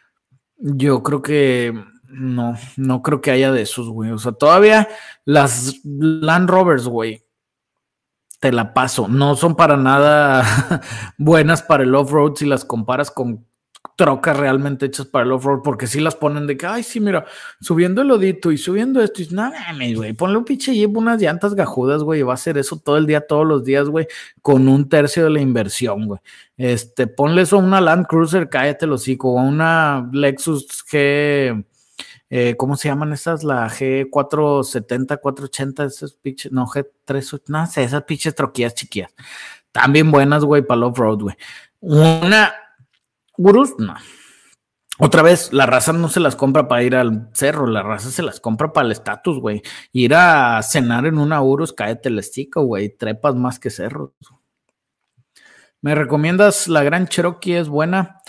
yo creo que no creo que haya de esos, güey. O sea, todavía las Land Rovers, güey, te la paso. No son para nada buenas para el off-road si las comparas con trocas realmente hechas para el off-road, porque sí las ponen de que, ay, sí, mira, subiendo el lodito y subiendo esto, y no mames, güey, ponle un pinche Jeep, unas llantas gajudas, güey, y va a hacer eso todo el día, todos los días, güey, con un tercio de la inversión, güey. Ponle eso a una Land Cruiser, cállate el hocico, o a una Lexus G, ¿cómo se llaman esas? La G470, 480, esas pinches, no, G3, no sé, esas pinches troquillas chiquillas. También buenas, güey, para el off-road, güey. Una Urus, no. Otra vez, la raza no se las compra para ir al cerro, la raza se las compra para el estatus, güey. Ir a cenar en una Urus, cállate el estico, güey. Trepas más que cerros. ¿Me recomiendas la Gran Cherokee? Es buena.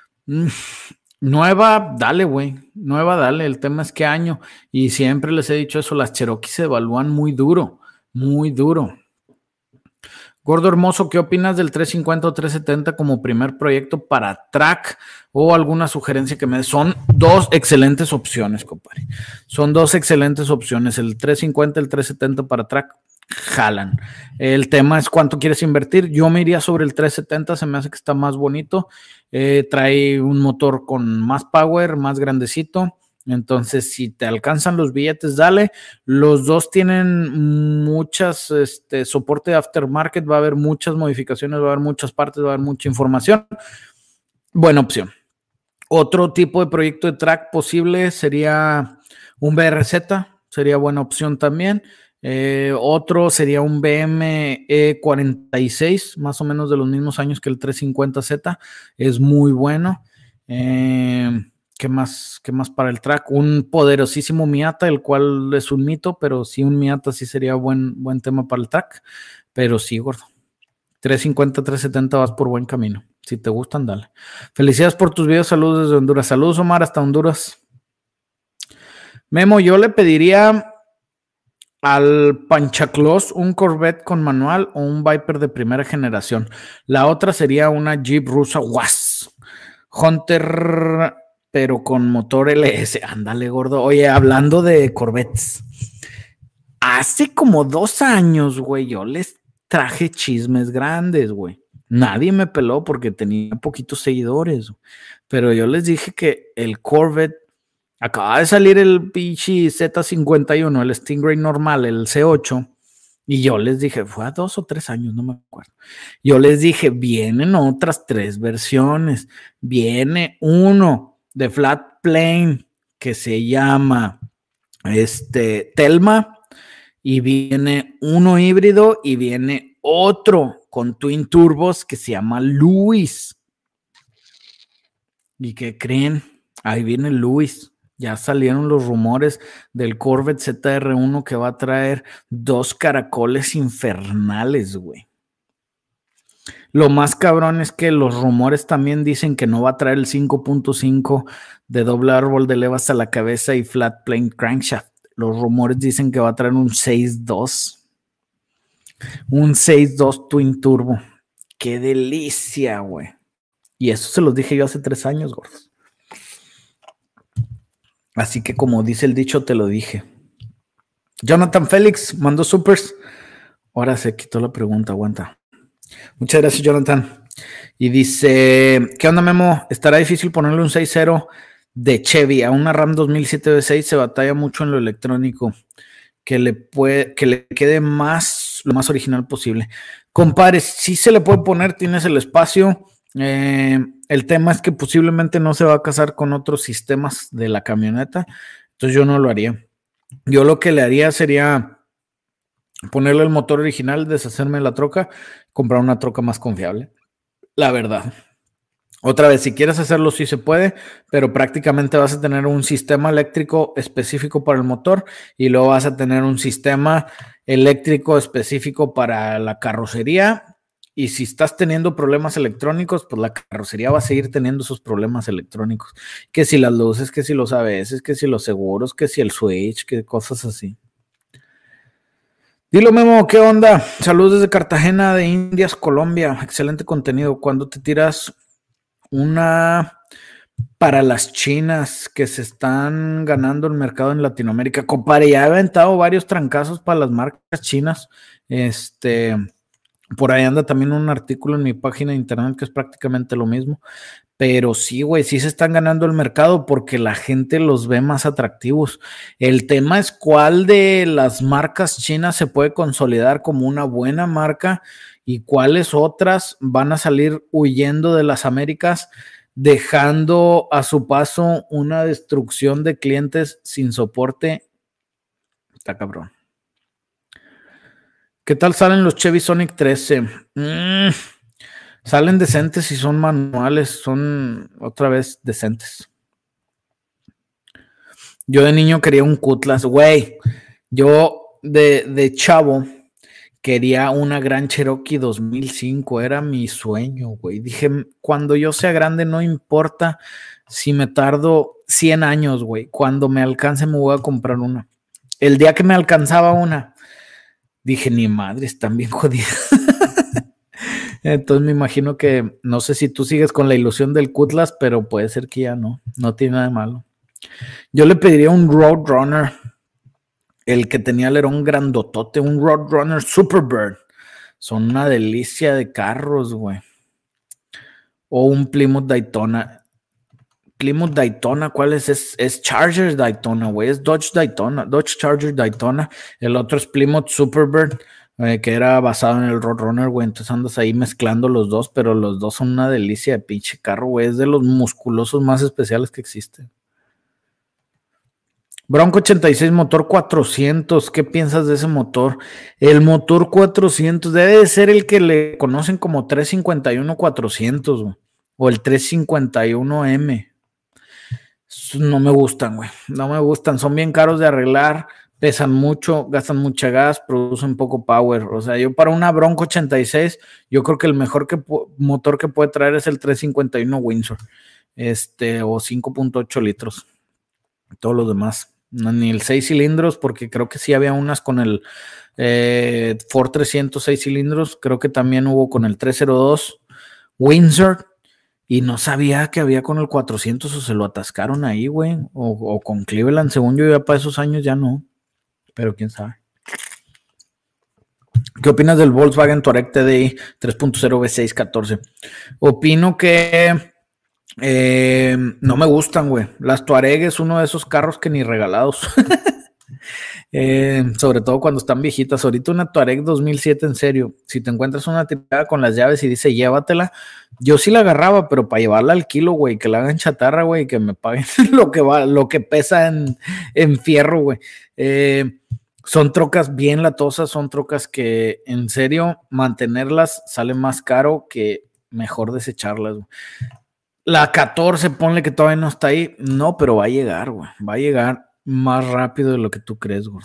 Nueva, dale, güey. Nueva, dale. El tema es qué año. Y siempre les he dicho eso, las Cherokee se evalúan muy duro, muy duro. Gordo Hermoso, ¿qué opinas del 350 o 370 como primer proyecto para track o alguna sugerencia que me des? Son dos excelentes opciones, compadre. Son dos excelentes opciones. El 350 y el 370 para track jalan. El tema es cuánto quieres invertir. Yo me iría sobre el 370, se me hace que está más bonito. Trae un motor con más power, más grandecito. Entonces, si te alcanzan los billetes, dale. Los dos tienen muchas, soporte de aftermarket, va a haber muchas modificaciones, va a haber muchas partes, va a haber mucha información. Buena opción. Otro tipo de proyecto de track posible sería un BRZ, sería buena opción también. Otro sería un BM E46, más o menos de los mismos años que el 350Z, es muy bueno. ¿Qué más para el track? Un poderosísimo Miata, el cual es un mito, pero sí, un Miata sí sería buen tema para el track, pero sí, gordo. 350, 370 vas por buen camino. Si te gustan, dale. Felicidades por tus videos, saludos desde Honduras. Saludos, Omar, hasta Honduras. Memo, yo le pediría al Panchaclos un Corvette con manual o un Viper de primera generación. La otra sería una Jeep rusa WAS Hunter, pero con motor LS. Ándale, gordo. Oye, hablando de Corvettes, hace como 2 años, güey, yo les traje chismes grandes, güey. Nadie me peló porque tenía poquitos seguidores, pero yo les dije que el Corvette, acaba de salir el pinche Z51, el Stingray normal, el C8, y yo les dije, fue a 2 o 3 años, no me acuerdo. Yo les dije, vienen otras 3 versiones. Viene uno de flat plane que se llama Telma, y viene uno híbrido y viene otro con twin turbos que se llama Luis. ¿Y qué creen? Ahí viene Luis. Ya salieron los rumores del Corvette ZR1 que va a traer 2 caracoles infernales, güey. Lo más cabrón es que los rumores también dicen que no va a traer el 5.5 de doble árbol de levas a la cabeza y flat plane crankshaft. Los rumores dicen que va a traer un 6.2. Un 6.2 twin turbo. ¡Qué delicia, güey! Y eso se los dije yo hace 3 años, gordos. Así que como dice el dicho, te lo dije. Jonathan Félix mandó supers. Ahora se quitó la pregunta, aguanta. Muchas gracias, Jonathan. Y dice, ¿qué onda, Memo? ¿Estará difícil ponerle un 6.0 de Chevy a una RAM 2007 V6? Se batalla mucho en lo electrónico. Que le quede lo más original posible. Compadre, sí se le puede poner, tienes el espacio. El tema es que posiblemente no se va a casar con otros sistemas de la camioneta, entonces yo no lo haría. Yo lo que le haría sería ponerle el motor original, deshacerme de la troca, comprar una troca más confiable, la verdad. Otra vez, si quieres hacerlo, sí se puede, pero prácticamente vas a tener un sistema eléctrico específico para el motor y luego vas a tener un sistema eléctrico específico para la carrocería. Y si estás teniendo problemas electrónicos, pues la carrocería va a seguir teniendo esos problemas electrónicos. Que si las luces, que si los ABS, que si los seguros, que si el switch, que cosas así. Dilo, Memo, ¿qué onda? Saludos desde Cartagena de Indias, Colombia. Excelente contenido. ¿Cuándo te tiras una para las chinas que se están ganando el mercado en Latinoamérica? Compadre, ya he aventado varios trancazos para las marcas chinas. Por ahí anda también un artículo en mi página de internet que es prácticamente lo mismo. Pero sí, güey, sí se están ganando el mercado porque la gente los ve más atractivos. El tema es cuál de las marcas chinas se puede consolidar como una buena marca y cuáles otras van a salir huyendo de las Américas, dejando a su paso una destrucción de clientes sin soporte. Está cabrón. ¿Qué tal salen los Chevy Sonic 13? Salen decentes y son manuales, son otra vez decentes. Yo de niño quería un Cutlass, güey. Yo de chavo quería una Gran Cherokee 2005, era mi sueño, güey. Dije, cuando yo sea grande no importa si me tardo 100 años, güey. Cuando me alcance me voy a comprar una. El día que me alcanzaba una, dije, ni madre, están bien jodidas. Entonces me imagino que, no sé si tú sigues con la ilusión del Cutlass, pero puede ser que ya no tiene nada de malo. Yo le pediría un Roadrunner, el que tenía alerón grandotote, un Roadrunner Superbird. Son una delicia de carros, güey. O un Plymouth Daytona. Plymouth Daytona, ¿cuál es? Es Charger Daytona, güey, es Dodge Daytona, Dodge Charger Daytona. El otro es Plymouth Superbird, que era basado en el Roadrunner, güey. Entonces andas ahí mezclando los dos, pero los dos son una delicia de pinche carro, güey. Es de los musculosos más especiales que existen. Bronco 86, motor 400. ¿Qué piensas de ese motor? El motor 400 debe de ser el que le conocen como 351-400, güey, o el 351M. No me gustan, güey. No me gustan. Son bien caros de arreglar, pesan mucho, gastan mucha gas, producen poco power. O sea, yo para una Bronco 86, yo creo que el mejor motor que puede traer es el 351 Windsor, o 5.8 litros. Todos los demás. No, ni el 6 cilindros, porque creo que sí había unas con el Ford 300 6 cilindros. Creo que también hubo con el 302 Windsor. Y no sabía que había con el 400 o se lo atascaron ahí, güey. O con Cleveland, según yo, ya para esos años ya no. Pero quién sabe. ¿Qué opinas del Volkswagen Touareg TDI 3.0 V6 14? Opino que no me gustan, güey. Las Touareg es uno de esos carros que ni regalados. Sobre todo cuando están viejitas. Ahorita una Touareg 2007, en serio, si te encuentras una tirada con las llaves y dice llévatela, yo sí la agarraba, pero para llevarla al kilo, güey, que la hagan chatarra, güey, que me paguen lo que pesa en fierro, güey. Son trocas bien latosas, son trocas que en serio mantenerlas sale más caro que mejor desecharlas, güey. La 14, ponle que todavía no está ahí. No, pero va a llegar, güey. Va a llegar más rápido de lo que tú crees, gordo.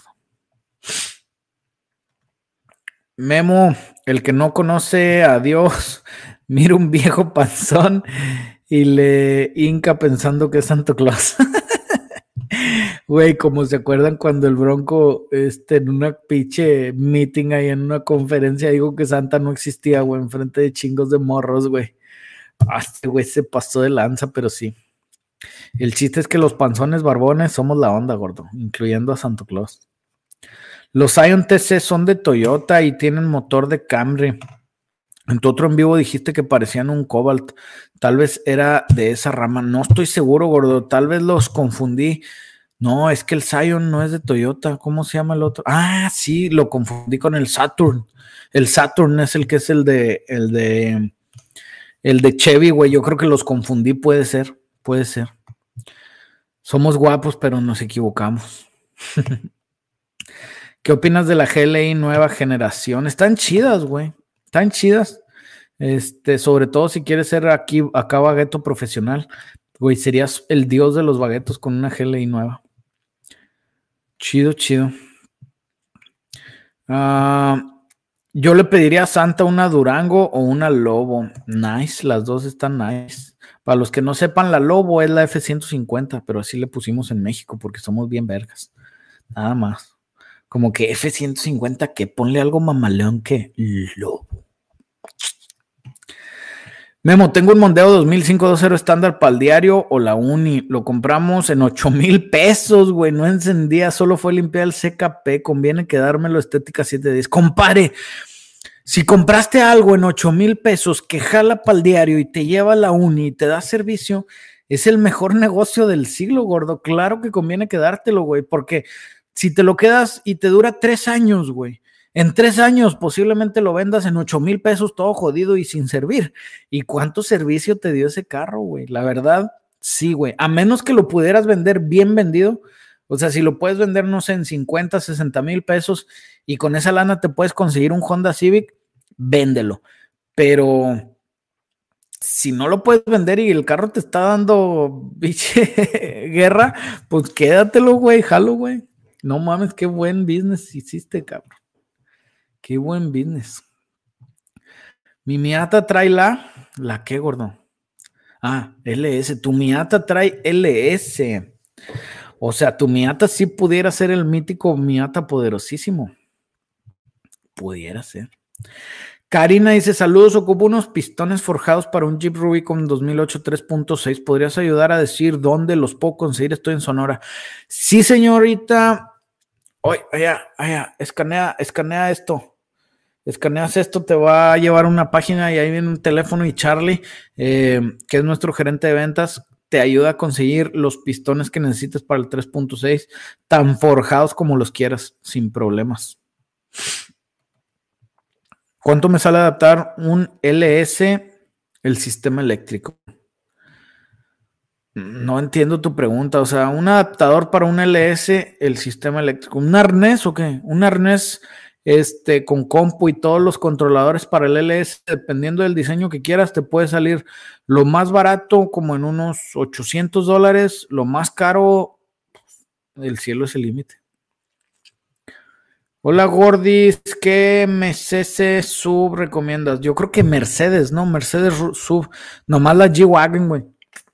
Memo, el que no conoce a Dios, mira un viejo panzón y le hinca pensando que es Santa Claus. Güey, como se acuerdan cuando el Bronco, en una pinche meeting ahí en una conferencia, dijo que Santa no existía, güey, enfrente de chingos de morros, güey. Este güey se pasó de lanza, pero sí. El chiste es que los panzones barbones somos la onda, gordo, incluyendo a Santa Claus. Los Scion TC son de Toyota y tienen motor de Camry. En tu otro en vivo dijiste que parecían un Cobalt. Tal vez era de esa rama. No estoy seguro, gordo. Tal vez los confundí. No, es que el Scion no es de Toyota. ¿Cómo se llama el otro? Ah, sí, lo confundí con el Saturn. El Saturn es el que es el de Chevy, güey. Yo creo que los confundí, puede ser. Somos guapos, pero nos equivocamos. ¿Qué opinas de la GLI nueva generación? Están chidas, güey. Están chidas. Sobre todo si quieres ser acá bagueto profesional. Güey, serías el dios de los baguetos con una GLI nueva. Chido. Yo le pediría a Santa una Durango o una Lobo. Nice, las dos están nice. Para los que no sepan, la Lobo es la F-150, pero así le pusimos en México porque somos bien vergas. Nada más. Como que F-150, que ponle algo mamaleón que Lobo. Memo, tengo un Mondeo 2520 estándar para el diario o la uni. Lo compramos en 8,000 pesos, güey. No encendía, solo fue limpiar el CKP. Conviene quedármelo estética 710. Compare, si compraste algo en 8,000 pesos que jala para el diario y te lleva a la uni y te da servicio, es el mejor negocio del siglo, gordo. Claro que conviene quedártelo, güey, porque si te lo quedas y te dura 3 años, güey, en 3 años posiblemente lo vendas en 8,000 pesos todo jodido y sin servir. ¿Y cuánto servicio te dio ese carro, güey? La verdad, sí, güey. A menos que lo pudieras vender bien vendido. O sea, si lo puedes vender, no sé, en 50, 60 mil pesos y con esa lana te puedes conseguir un Honda Civic, véndelo. Pero si no lo puedes vender y el carro te está dando biche guerra, pues quédatelo, güey, jalo, güey. No mames, qué buen business hiciste, cabrón. Qué buen business. Mi Miata trae ¿la qué, gordo? Ah, LS. Tu Miata trae LS. O sea, tu Miata sí pudiera ser el mítico Miata poderosísimo. Pudiera ser. Karina dice, saludos, ocupo unos pistones forjados para un Jeep Rubicon 2008 3.6. ¿Podrías ayudar a decir dónde los puedo conseguir? Estoy en Sonora. Sí, señorita. Oye, allá, escanea esto. Escaneas esto, te va a llevar a una página y ahí viene un teléfono y Charlie, que es nuestro gerente de ventas, te ayuda a conseguir los pistones que necesites para el 3.6, tan forjados como los quieras, sin problemas. ¿Cuánto me sale adaptar un LS, el sistema eléctrico? No entiendo tu pregunta. O sea, un adaptador para un LS, el sistema eléctrico. ¿Un arnés o qué? Un arnés con compu y todos los controladores para el LS, dependiendo del diseño que quieras, te puede salir lo más barato como en unos $800, lo más caro, el cielo es el límite. Hola Gordis, ¿qué Mercedes sub recomiendas? Yo creo que Mercedes, ¿no? Mercedes sub, nomás la G-Wagon, güey.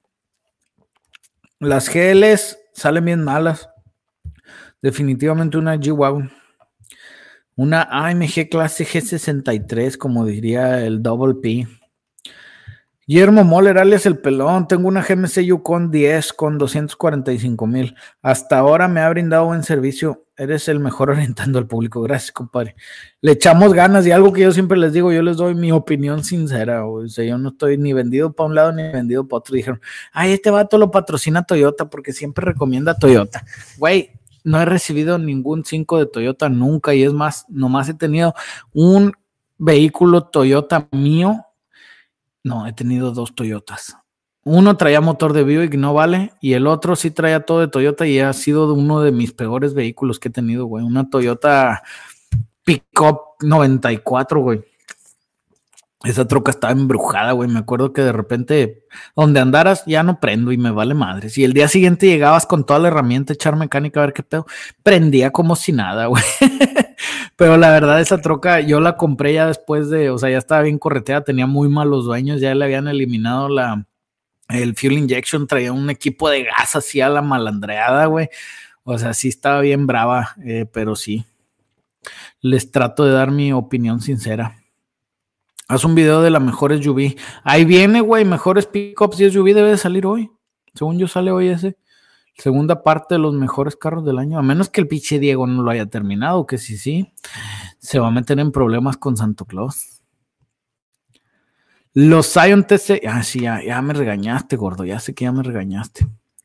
Las GLs salen bien malas. Definitivamente una G-Wagon. Una AMG clase G63, como diría el Double P. Guillermo Moller, alias El Pelón. Tengo una GMC Yukon 10 con 245,000. Hasta ahora me ha brindado buen servicio. Eres el mejor orientando al público. Gracias, compadre. Le echamos ganas y algo que yo siempre les digo, yo les doy mi opinión sincera. O sea, yo no estoy ni vendido para un lado ni vendido para otro. Dijeron, ay, este vato lo patrocina Toyota porque siempre recomienda Toyota. Güey, no he recibido ningún 5 de Toyota nunca y es más, nomás he tenido un vehículo Toyota mío. No, he tenido 2 Toyotas. Uno traía motor de Buick, no vale, y el otro sí traía todo de Toyota y ha sido uno de mis peores vehículos que he tenido, güey. Una Toyota Pickup 94, güey. Esa troca estaba embrujada, güey. Me acuerdo que de repente, donde andaras, ya no prendo y me vale madres. Y el día siguiente llegabas con toda la herramienta, echar mecánica, a ver qué pedo. Prendía como si nada, güey. Pero la verdad, esa troca yo la compré ya después de, o sea, ya estaba bien correteada, tenía muy malos dueños, ya le habían eliminado el fuel injection, traía un equipo de gas así a la malandreada, güey. O sea, sí estaba bien brava, pero sí. Les trato de dar mi opinión sincera. Haz un video de las mejores SUV. Ahí viene, güey, mejores pickups y SUV debe de salir hoy. Según yo sale hoy ese. Segunda parte de los mejores carros del año. A menos que el pinche Diego no lo haya terminado, que sí, se va a meter en problemas con Santo Claus. Los Scion TC. Ah, sí, ya me regañaste, gordo. Ya sé que ya me regañaste.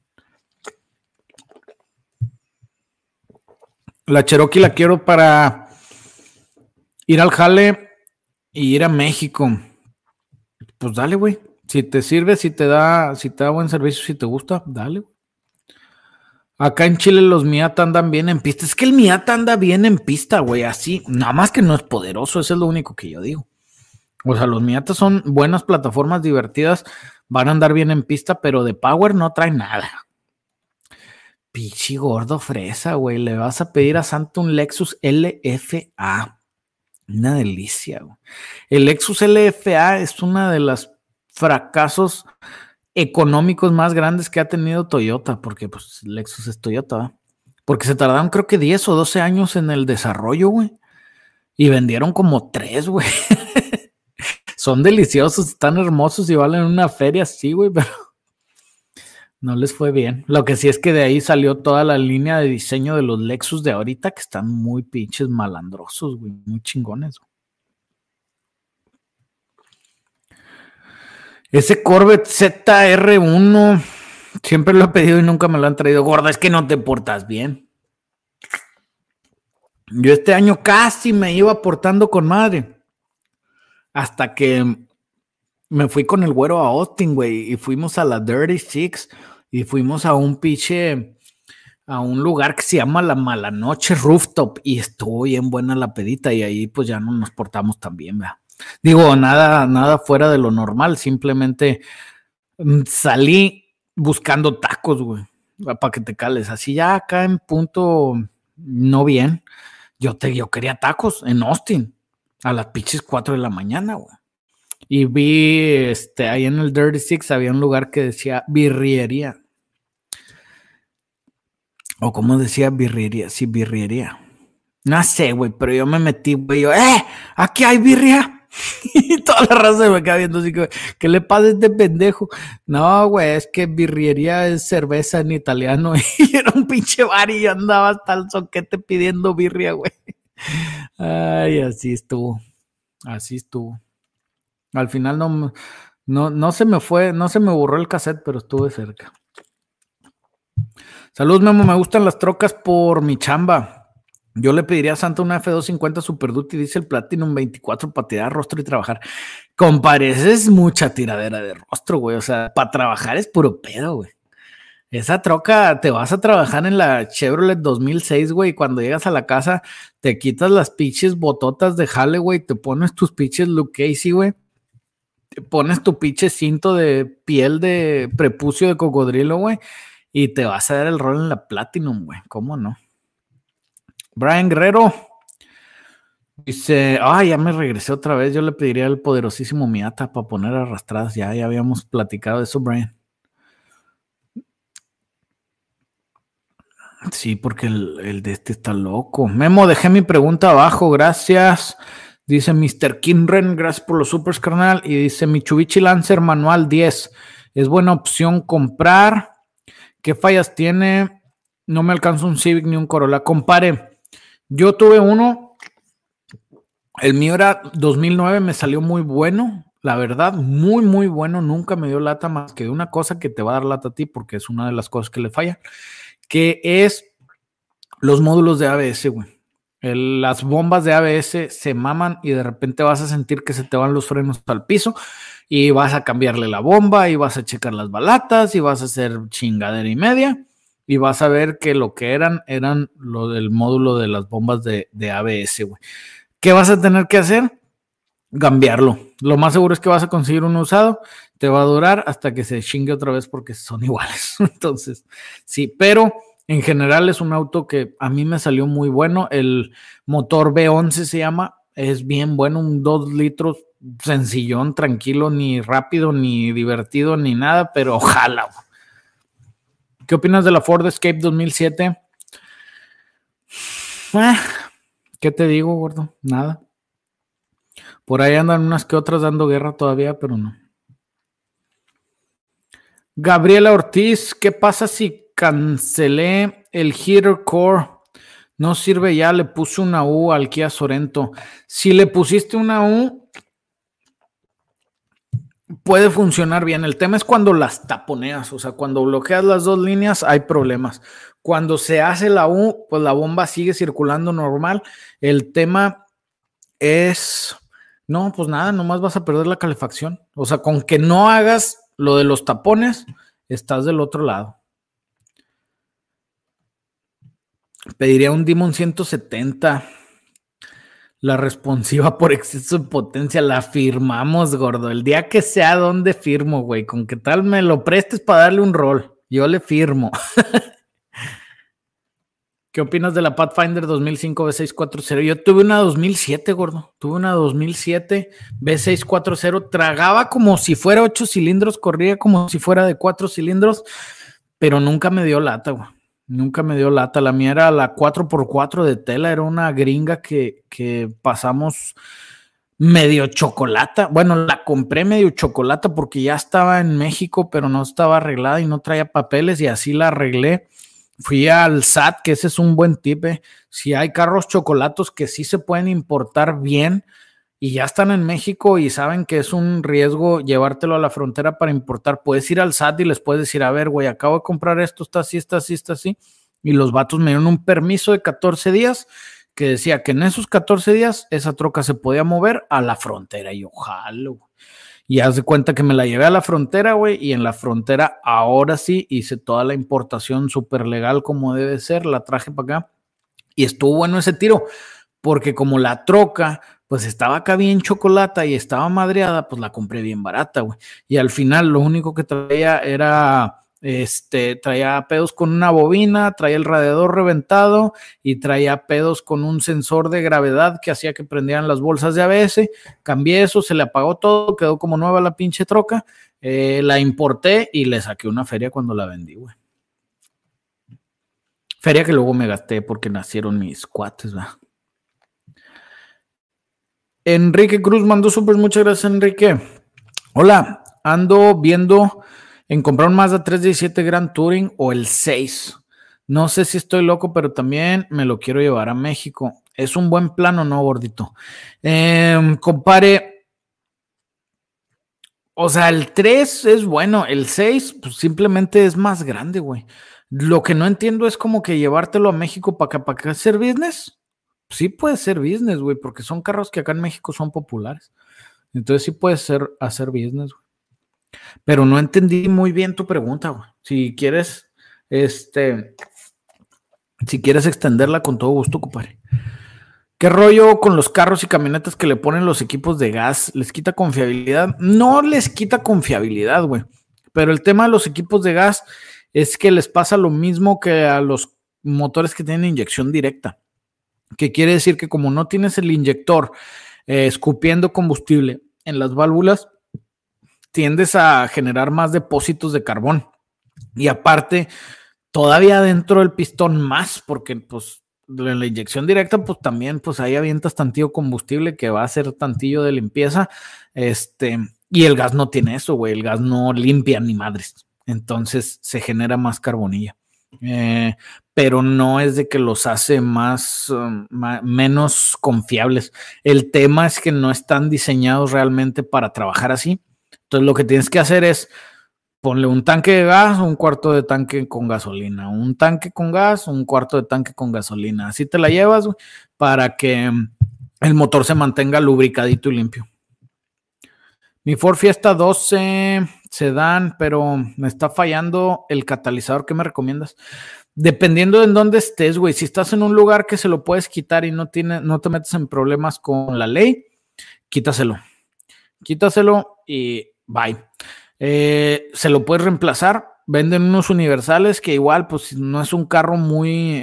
La Cherokee la quiero para ir al jale y ir a México. Pues dale, güey. Si te sirve, si te da buen servicio, si te gusta, dale. Acá en Chile los Miata andan bien en pista. Es que el Miata anda bien en pista, güey, así. Nada más que no es poderoso, eso es lo único que yo digo. O sea, los Miata son buenas plataformas divertidas, van a andar bien en pista, pero de power no traen nada. Pichi gordo fresa, güey. Le vas a pedir a Santa un Lexus LFA. Una delicia, güey. El Lexus LFA es una de los fracasos económicos más grandes que ha tenido Toyota, porque pues Lexus es Toyota, ¿verdad? Porque se tardaron creo que 10 o 12 años en el desarrollo, güey. Y vendieron como 3, güey. Son deliciosos, están hermosos y valen una feria, sí, güey, pero no les fue bien. Lo que sí es que de ahí salió toda la línea de diseño de los Lexus de ahorita que están muy pinches malandrosos, güey, muy chingones, güey. Ese Corvette ZR1 siempre lo he pedido y nunca me lo han traído. Gorda, es que no te portas bien. Yo este año casi me iba portando con madre. Hasta que me fui con el güero a Austin, güey. Y fuimos a la Dirty Six. Y fuimos a un lugar que se llama La Malanoche Rooftop. Y estuvo bien buena la pedita. Y ahí pues ya no nos portamos tan bien, ¿verdad? Digo, nada fuera de lo normal, simplemente salí buscando tacos, güey, para que te cales. Así ya acá en punto, no bien. Yo quería tacos en Austin a las pinches 4 de la mañana, güey. Y vi, ahí en el Dirty Six había un lugar que decía birriería. O como decía birriería, sí, birriería. No sé, güey, pero yo me metí, güey, aquí hay birria. Y toda la raza se me queda viendo así que, ¿qué le pasa a este pendejo? No, güey, es que birriería es cerveza en italiano y era un pinche bar y yo andaba hasta el soquete pidiendo birria, güey. Ay, así estuvo. Al final No se me fue, no se me borró el cassette, pero estuve cerca. Saludos, Memo, me gustan las trocas por mi chamba. Yo le pediría a Santa una F250 Super Duty, dice el Platinum 24 para tirar rostro y trabajar. Compadre, es mucha tiradera de rostro, güey. O sea, para trabajar es puro pedo, güey. Esa troca, te vas a trabajar en la Chevrolet 2006, güey, y cuando llegas a la casa, te quitas las pinches bototas de jale, güey, te pones tus pinches Luke Casey, güey, te pones tu pinche cinto de piel de prepucio de cocodrilo, güey, y te vas a dar el rol en la Platinum, güey, ¿cómo no? Brian Guerrero dice, ya me regresé otra vez, yo le pediría al poderosísimo Miata para poner arrastradas, ya habíamos platicado de eso, Brian. Sí, porque el de este está loco. Memo, dejé mi pregunta abajo, gracias. Dice Mr. Kinren, gracias por los supers, carnal. Y dice Mitsubishi Lancer manual 10. Es buena opción comprar. ¿Qué fallas tiene? No me alcanza un Civic ni un Corolla. Compare, yo tuve uno. El mío era 2009, me salió muy bueno. La verdad, muy, muy bueno. Nunca me dio lata más que una cosa que te va a dar lata a ti porque es una de las cosas que le falla. Que es los módulos de ABS, güey. Las bombas de ABS se maman y de repente vas a sentir que se te van los frenos al piso y vas a cambiarle la bomba y vas a checar las balatas y vas a hacer chingadera y media y vas a ver que lo que eran lo del módulo de las bombas de ABS, güey. ¿Qué vas a tener que hacer? Cambiarlo. Lo más seguro es que vas a conseguir uno usado, te va a durar hasta que se chingue otra vez porque son iguales. Entonces, sí, pero en general es un auto que a mí me salió muy bueno. El motor V11 se llama, es bien bueno, un 2 litros sencillón, tranquilo, ni rápido, ni divertido, ni nada, pero ojalá. ¿Qué opinas de la Ford Escape 2007? ¿Qué te digo, gordo? Nada. Por ahí andan unas que otras dando guerra todavía, pero no. Gabriela Ortiz, ¿qué pasa si cancelé el Heater Core? No sirve ya, le puse una U al Kia Sorento. Si le pusiste una U, puede funcionar bien. El tema es cuando las taponeas, o sea, cuando bloqueas las dos líneas hay problemas. Cuando se hace la U, pues la bomba sigue circulando normal. El tema es, no, pues nada, nomás vas a perder la calefacción. O sea, con que no hagas lo de los tapones, estás del otro lado. Pediría un Demon 170. La responsiva por exceso de potencia, la firmamos, gordo. El día que sea, ¿dónde firmo, güey? Con qué tal me lo prestes para darle un rol. Yo le firmo. ¿Qué opinas de la Pathfinder 2005 V640? Yo tuve una 2007, gordo. Tuve una 2007 V640. Tragaba como si fuera 8 cilindros, corría como si fuera de 4 cilindros, pero nunca me dio lata, güey. Nunca me dio lata. La mía era la 4x4 de tela. Era una gringa que pasamos medio chocolata. Bueno, la compré medio chocolata porque ya estaba en México, pero no estaba arreglada y no traía papeles y así la arreglé. Fui al SAT, que ese es un buen tip. Si hay carros chocolatos que sí se pueden importar bien y ya están en México y saben que es un riesgo llevártelo a la frontera para importar, puedes ir al SAT y les puedes decir, a ver, güey, acabo de comprar esto, está así, está así, está así. Y los vatos me dieron un permiso de 14 días que decía que en esos 14 días esa troca se podía mover a la frontera. Y ojalá, güey. Y haz de cuenta que me la llevé a la frontera, güey, y en la frontera ahora sí hice toda la importación súper legal como debe ser, la traje para acá y estuvo bueno ese tiro, porque como la troca, pues estaba acá bien chocolata y estaba madreada, pues la compré bien barata, güey. Y al final lo único que traía era... traía pedos con una bobina, traía el radiador reventado y traía pedos con un sensor de gravedad que hacía que prendieran las bolsas de ABS. Cambié eso, se le apagó todo, quedó como nueva la pinche troca, la importé y le saqué una feria cuando la vendí, güey. Feria que luego me gasté porque nacieron mis cuates, ¿verdad? Enrique Cruz mandó súper, muchas gracias, Enrique. Hola, ando viendo en comprar un Mazda 317 Grand Touring o el 6. No sé si estoy loco, pero también me lo quiero llevar a México. ¿Es un buen plan o no, gordito? Compare, O sea, el 3 es bueno, el 6 pues simplemente es más grande, güey. Lo que no entiendo es como que llevártelo a México para acá hacer business. Sí puede ser business, güey, porque son carros que acá en México son populares. Entonces sí puede ser hacer business, güey. Pero no entendí muy bien tu pregunta, güey. Si quieres, si quieres extenderla con todo gusto, compadre. ¿Qué rollo con los carros y camionetas que le ponen los equipos de gas? ¿Les quita confiabilidad? No les quita confiabilidad, güey. Pero el tema de los equipos de gas es que les pasa lo mismo que a los motores que tienen inyección directa. Que quiere decir que como no tienes el inyector escupiendo combustible en las válvulas, tiendes a generar más depósitos de carbón. Y aparte, todavía dentro del pistón más, porque pues en la inyección directa, pues también, pues ahí avientas tantillo combustible que va a ser tantillo de limpieza, y el gas no tiene eso, güey, el gas no limpia ni madres, entonces se genera más carbonilla, pero no es de que los hace menos confiables. El tema es que no están diseñados realmente para trabajar así, entonces lo que tienes que hacer es ponle un tanque de gas, un cuarto de tanque con gasolina, un tanque con gas, un cuarto de tanque con gasolina. Así te la llevas, güey, para que el motor se mantenga lubricadito y limpio. Mi Ford Fiesta 12 sedán, pero me está fallando el catalizador. ¿Qué me recomiendas? Dependiendo de en dónde estés, güey. Si estás en un lugar que se lo puedes quitar y no te metes en problemas con la ley, quítaselo. Quítaselo y bye. Se lo puedes reemplazar, venden unos universales que igual pues no es un carro muy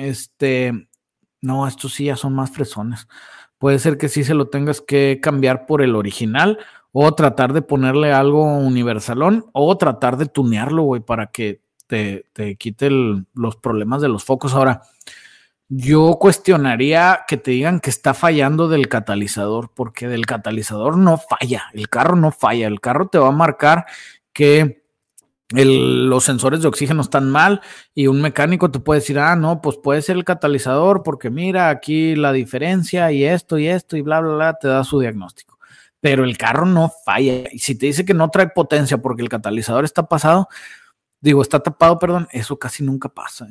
no, estos sí ya son más fresones, puede ser que sí se lo tengas que cambiar por el original o tratar de ponerle algo universalón o tratar de tunearlo, güey, para que te quite los problemas de los focos. Ahora, yo cuestionaría que te digan que está fallando del catalizador, porque del catalizador no falla, el carro no falla, el carro te va a marcar que los sensores de oxígeno están mal y un mecánico te puede decir, no, pues puede ser el catalizador porque mira aquí la diferencia y esto y bla, bla, bla, te da su diagnóstico. Pero el carro no falla. Y si te dice que no trae potencia porque el catalizador está tapado, perdón, eso casi nunca pasa.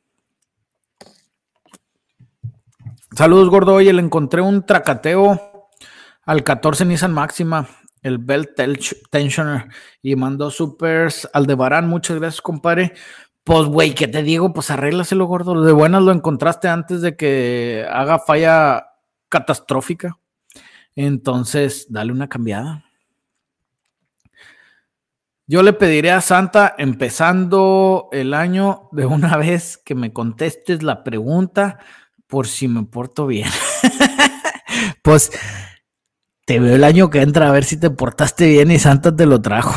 Saludos, gordo. Oye, le encontré un tracateo al 14 Nissan Máxima, el Belt Tensioner, y mandó supers Aldebarán. Muchas gracias, compadre. Pues, güey, ¿qué te digo? Pues arréglaselo, gordo. De buenas lo encontraste antes de que haga falla catastrófica. Entonces, dale una cambiada. Yo le pediré a Santa, empezando el año, de una vez que me contestes la pregunta por si me porto bien. Pues te veo el año que entra a ver si te portaste bien y Santa te lo trajo.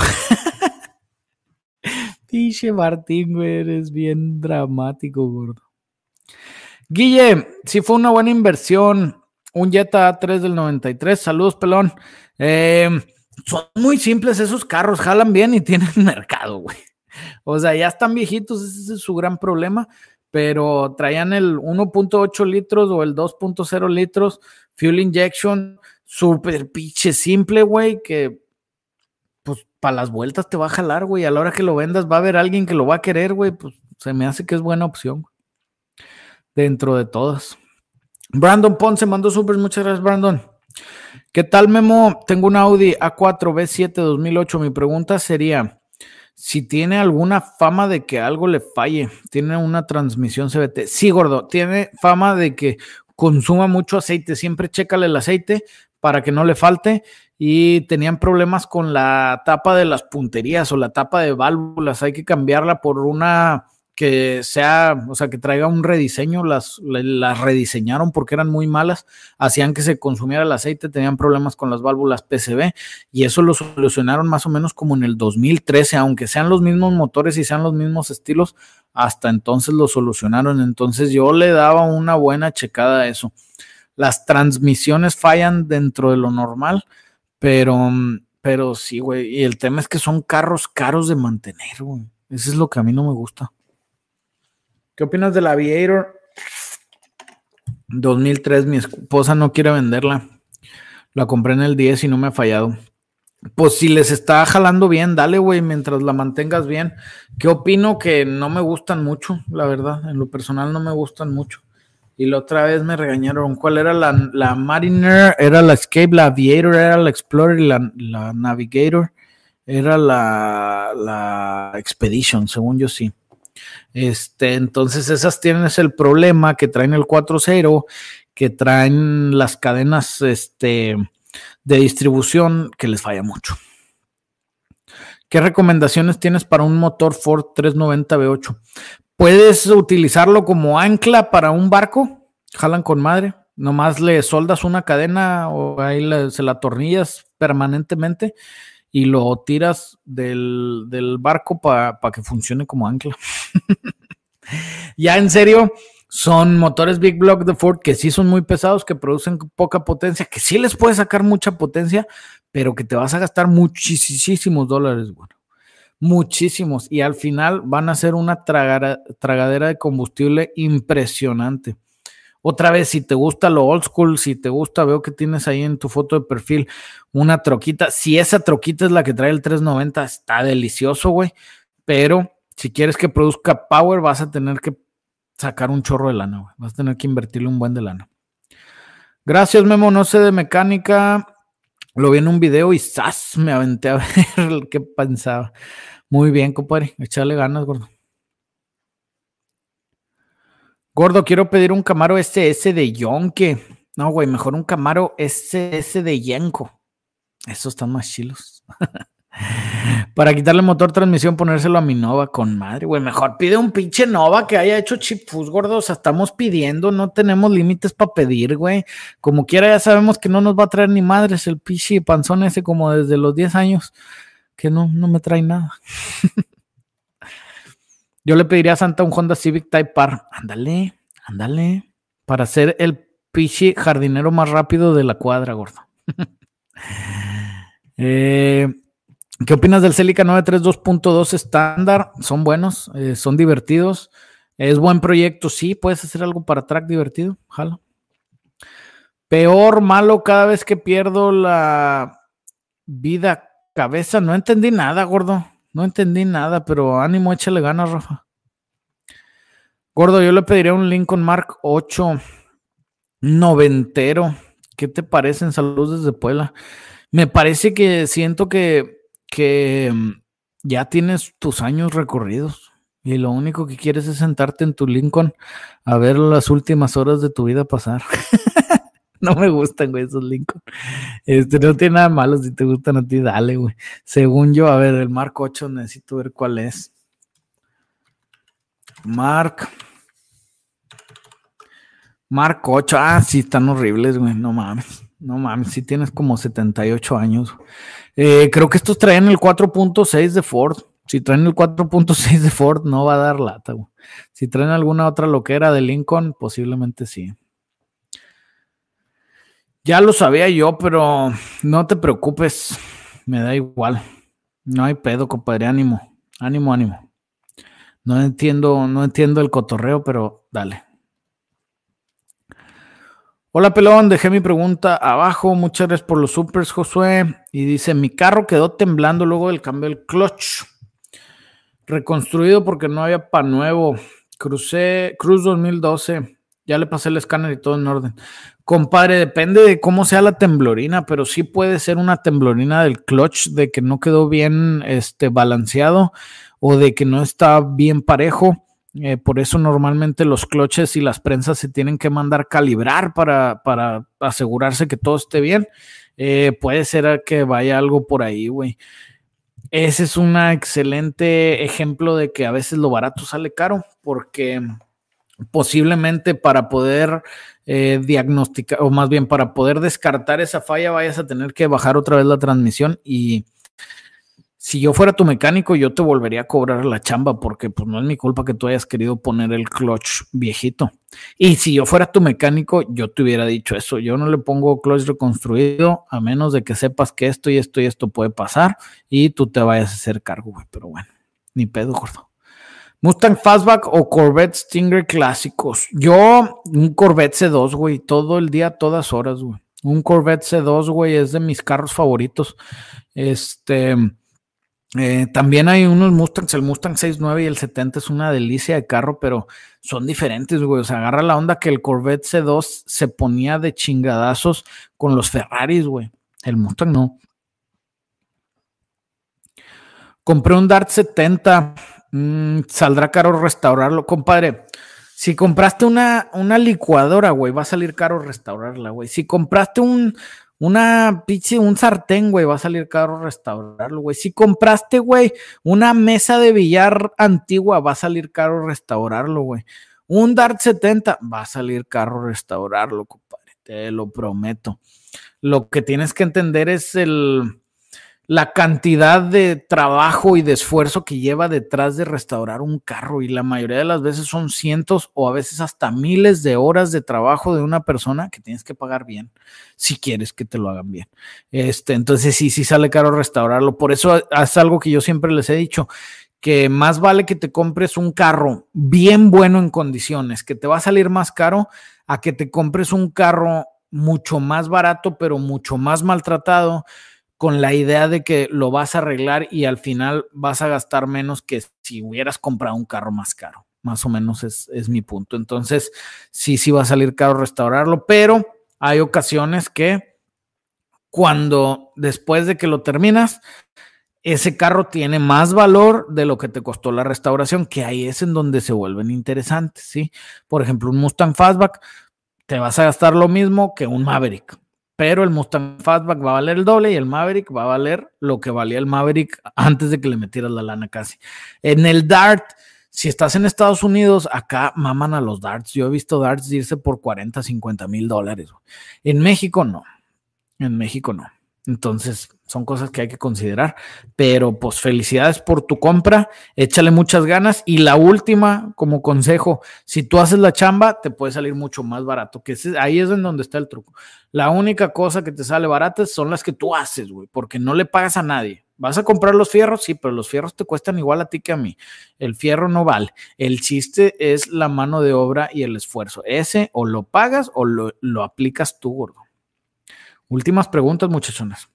Pinche Martín, güey, eres bien dramático, gordo. Guille, sí fue una buena inversión. Un Jetta A3 del 93. Saludos, pelón. Son muy simples esos carros, jalan bien y tienen mercado, güey. O sea, ya están viejitos, ese es su gran problema, pero traían el 1.8 litros o el 2.0 litros, fuel injection, súper pinche simple, güey, que pues para las vueltas te va a jalar, güey. A la hora que lo vendas va a haber alguien que lo va a querer, güey. Pues se me hace que es buena opción, güey, dentro de todas. Brandon Ponce mandó súper, muchas gracias, Brandon. ¿Qué tal, Memo? Tengo un Audi A4 B7 2008. Mi pregunta sería si tiene alguna fama de que algo le falle. Tiene una transmisión CVT. Sí, gordo, tiene fama de que consuma mucho aceite. Siempre chécale el aceite para que no le falte. Y tenían problemas con la tapa de las punterías o la tapa de válvulas. Hay que cambiarla por una que sea, o sea, que traiga un rediseño. Las rediseñaron porque eran muy malas, hacían que se consumiera el aceite, tenían problemas con las válvulas PCV y eso lo solucionaron más o menos como en el 2013, aunque sean los mismos motores y sean los mismos estilos, hasta entonces lo solucionaron. Entonces yo le daba una buena checada a eso. Las transmisiones fallan dentro de lo normal, pero sí, güey, y el tema es que son carros caros de mantener, güey. Eso es lo que a mí no me gusta. ¿Qué opinas del Aviator 2003? Mi esposa no quiere venderla. La compré en el 10 y no me ha fallado. Pues si les está jalando bien, dale, güey, mientras la mantengas bien. ¿Qué opino? Que no me gustan mucho, la verdad. En lo personal no me gustan mucho. Y la otra vez me regañaron. ¿Cuál era la Mariner? Era la Escape, la Aviator, era la Explorer y la Navigator. Era la Expedition, según yo sí. Entonces esas tienen el problema que traen el 4.0, que traen las cadenas de distribución que les falla mucho. ¿Qué recomendaciones tienes para un motor Ford 390 V8? Puedes utilizarlo como ancla para un barco, jalan con madre, nomás le soldas una cadena o ahí se la atornillas permanentemente y lo tiras del barco para que funcione como ancla. Ya en serio, son motores Big Block de Ford que sí son muy pesados, que producen poca potencia, que sí les puedes sacar mucha potencia, pero que te vas a gastar muchísimos dólares, bueno, muchísimos, y al final van a ser una tragadera de combustible impresionante. Otra vez, si te gusta lo old school, si te gusta, veo que tienes ahí en tu foto de perfil una troquita, si esa troquita es la que trae el 390, está delicioso, güey, pero si quieres que produzca power, vas a tener que sacar un chorro de lana, güey. Vas a tener que invertirle un buen de lana. Gracias, Memo. No sé de mecánica. Lo vi en un video y ¡zas! Me aventé a ver qué pensaba. Muy bien, compadre. Échale ganas, gordo. Gordo, quiero pedir un Camaro SS de Yonke. No, güey, mejor un Camaro SS de Yenko. Esos están más chilos. Para quitarle motor, transmisión, ponérselo a mi Nova con madre, güey. Mejor pide un pinche Nova que haya hecho chipfus, gordo. O sea, estamos pidiendo, no tenemos límites para pedir, güey. Como quiera, ya sabemos que no nos va a traer ni madres el pinche panzón ese como desde los 10 años, que no me trae nada. Yo le pediría a Santa un Honda Civic Type R. Ándale. Para ser el pinche jardinero más rápido de la cuadra, gordo. ¿Qué opinas del Celica 932 2.2 estándar? Son buenos, son divertidos. Es buen proyecto, sí. Puedes hacer algo para track divertido. Jalo. Peor, malo, cada vez que pierdo la vida, cabeza. No entendí nada, gordo. No entendí nada, pero ánimo, échale ganas, Rafa. Gordo, yo le pediría un Lincoln Mark 8 noventero. ¿Qué te parecen? Saludos desde Puebla. Me parece que siento que ya tienes tus años recorridos y lo único que quieres es sentarte en tu Lincoln a ver las últimas horas de tu vida pasar. No me gustan, güey, esos Lincoln. No tiene nada malo. Si te gustan a ti, dale, güey. Según yo, a ver, el Mark 8 necesito ver cuál es. Mark 8. Ah, sí, están horribles, güey. No mames, sí tienes como 78 años. Creo que estos traen el 4.6 de Ford. Si traen el 4.6 de Ford, no va a dar lata, güey. Si traen alguna otra loquera de Lincoln, posiblemente sí. Ya lo sabía yo, pero no te preocupes. Me da igual. No hay pedo, compadre. Ánimo. No entiendo el cotorreo, pero dale. Hola, pelón, dejé mi pregunta abajo. Muchas gracias por los supers, Josué. Y dice, mi carro quedó temblando luego del cambio del clutch. Reconstruido porque no había pa' nuevo. Cruz 2012. Ya le pasé el escáner y todo en orden. Compadre, depende de cómo sea la temblorina, pero sí puede ser una temblorina del clutch, de que no quedó bien balanceado o de que no está bien parejo. Por eso normalmente los clutches y las prensas se tienen que mandar calibrar para asegurarse que todo esté bien. Puede ser que vaya algo por ahí, güey. Ese es un excelente ejemplo de que a veces lo barato sale caro, porque posiblemente para poder diagnosticar, o más bien para poder descartar esa falla, vayas a tener que bajar otra vez la transmisión. Y si yo fuera tu mecánico, yo te volvería a cobrar la chamba, porque pues no es mi culpa que tú hayas querido poner el clutch viejito. Y si yo fuera tu mecánico, yo te hubiera dicho eso. Yo no le pongo clutch reconstruido a menos de que sepas que esto y esto y esto puede pasar y tú te vayas a hacer cargo, güey. Pero bueno, ni pedo, gordo. Mustang Fastback o Corvette Stinger clásicos. Yo, un Corvette C2, güey, todo el día, todas horas, güey. Un Corvette C2, güey, es de mis carros favoritos. También hay unos Mustangs, el Mustang 6.9 y el 70 es una delicia de carro, pero son diferentes, güey. O sea, agarra la onda que el Corvette C2 se ponía de chingadazos con los Ferraris, güey. El Mustang no. Compré un Dart 70. Saldrá caro restaurarlo, compadre. Si compraste una licuadora, güey, va a salir caro restaurarla, güey. Si compraste un sartén, güey, va a salir caro restaurarlo, güey. Si compraste, güey, una mesa de billar antigua, va a salir caro restaurarlo, güey. Un Dart 70 va a salir caro restaurarlo, compadre. Te lo prometo. Lo que tienes que entender es la cantidad de trabajo y de esfuerzo que lleva detrás de restaurar un carro, y la mayoría de las veces son cientos o a veces hasta miles de horas de trabajo de una persona que tienes que pagar bien si quieres que te lo hagan bien. Entonces sí sale caro restaurarlo. Por eso es algo que yo siempre les he dicho, que más vale que te compres un carro bien bueno en condiciones, que te va a salir más caro, a que te compres un carro mucho más barato pero mucho más maltratado, con la idea de que lo vas a arreglar y al final vas a gastar menos que si hubieras comprado un carro más caro. Más o menos es mi punto. Entonces, sí va a salir caro restaurarlo, pero hay ocasiones que cuando después de que lo terminas, ese carro tiene más valor de lo que te costó la restauración, que ahí es en donde se vuelven interesantes, ¿sí? Por ejemplo, un Mustang Fastback, te vas a gastar lo mismo que un Maverick, pero el Mustang Fastback va a valer el doble y el Maverick va a valer lo que valía el Maverick antes de que le metieras la lana casi. En el Dart, si estás en Estados Unidos, acá maman a los Darts. Yo he visto Darts irse por $40, $50,000. En México no. En México no. Entonces, son cosas que hay que considerar, pero pues felicidades por tu compra, échale muchas ganas. Y la última, como consejo, si tú haces la chamba, te puede salir mucho más barato, que ahí es en donde está el truco. La única cosa que te sale barata son las que tú haces, güey, porque no le pagas a nadie. ¿Vas a comprar los fierros? Sí, pero los fierros te cuestan igual a ti que a mí. El fierro no vale. El chiste es la mano de obra y el esfuerzo. Ese o lo pagas o lo aplicas tú, gordo. Últimas preguntas, muchachones.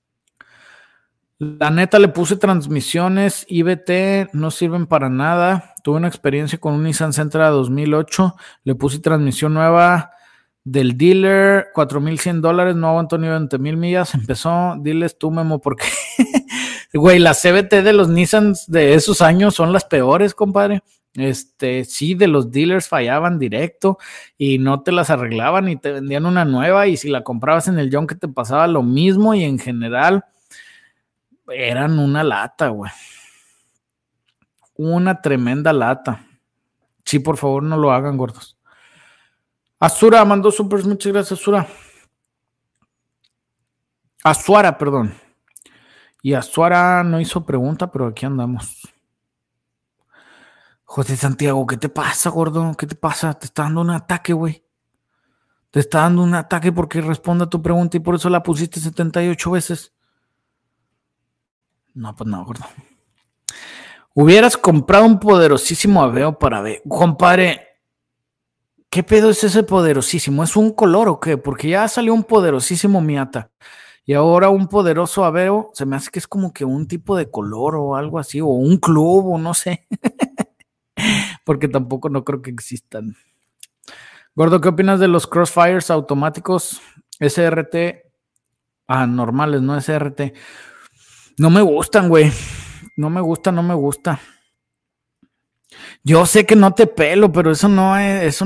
La neta, le puse transmisiones IBT, no sirven para nada. Tuve una experiencia con un Nissan Sentra 2008. Le puse transmisión nueva del dealer, $4,100. No aguantó ni 20,000 millas. Empezó, diles tú, Memo, porque, güey, las CBT de los Nissans de esos años son las peores, compadre. Sí, de los dealers fallaban directo y no te las arreglaban y te vendían una nueva, y si la comprabas en el Junket te pasaba lo mismo, y en general eran una lata, güey. Una tremenda lata. Sí, por favor, no lo hagan, gordos. Azura mandó supers, muchas gracias, Azura. Azuara, perdón. Y Azuara no hizo pregunta, pero aquí andamos. José Santiago, ¿qué te pasa, gordo? ¿Qué te pasa? Te está dando un ataque, güey. Te está dando un ataque porque responde a tu pregunta y por eso la pusiste 78 veces. No, pues no, gordo. Hubieras comprado un poderosísimo Aveo para ver. Compadre, ¿qué pedo es ese poderosísimo? ¿Es un color o qué? Porque ya salió un poderosísimo Miata. Y ahora un poderoso Aveo, se me hace que es como que un tipo de color o algo así, o un club, o no sé. Porque tampoco no creo que existan. Gordo, ¿qué opinas de los crossfires automáticos SRT? Normales, no SRT. No me gustan, güey. No me gusta. Yo sé que no te pelo, pero eso no es,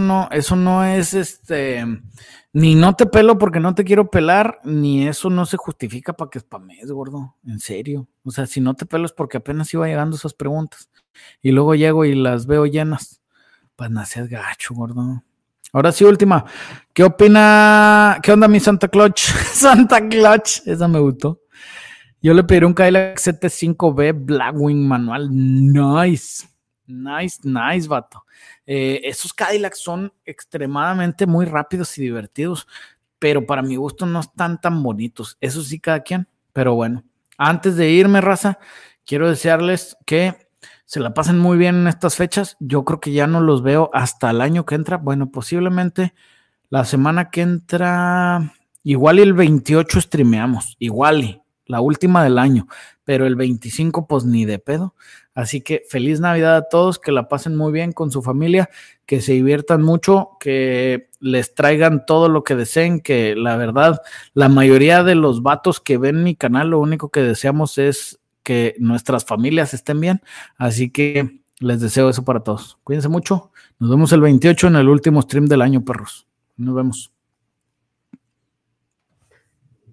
ni no te pelo porque no te quiero pelar, ni eso no se justifica para que spamees, gordo. En serio. O sea, si no te pelo es porque apenas iba llegando esas preguntas. Y luego llego y las veo llenas. Pues no seas gacho, gordo. Ahora sí, última. ¿Qué opina? ¿Qué onda mi Santa Clutch? Santa Clutch. Esa me gustó. Yo le pedí un Cadillac CT5B Blackwing manual. Nice, vato. Esos Cadillacs son extremadamente muy rápidos y divertidos, pero para mi gusto no están tan bonitos. Eso sí, cada quien. Pero bueno, antes de irme, raza, quiero desearles que se la pasen muy bien en estas fechas. Yo creo que ya no los veo hasta el año que entra. Bueno, posiblemente la semana que entra Igual y el 28 streameamos, igual y la última del año, pero el 25 pues ni de pedo. Así que feliz Navidad a todos, que la pasen muy bien con su familia, que se diviertan mucho, que les traigan todo lo que deseen, que la verdad, la mayoría de los vatos que ven mi canal, lo único que deseamos es que nuestras familias estén bien, así que les deseo eso para todos. Cuídense mucho, nos vemos el 28 en el último stream del año, perros. Nos vemos.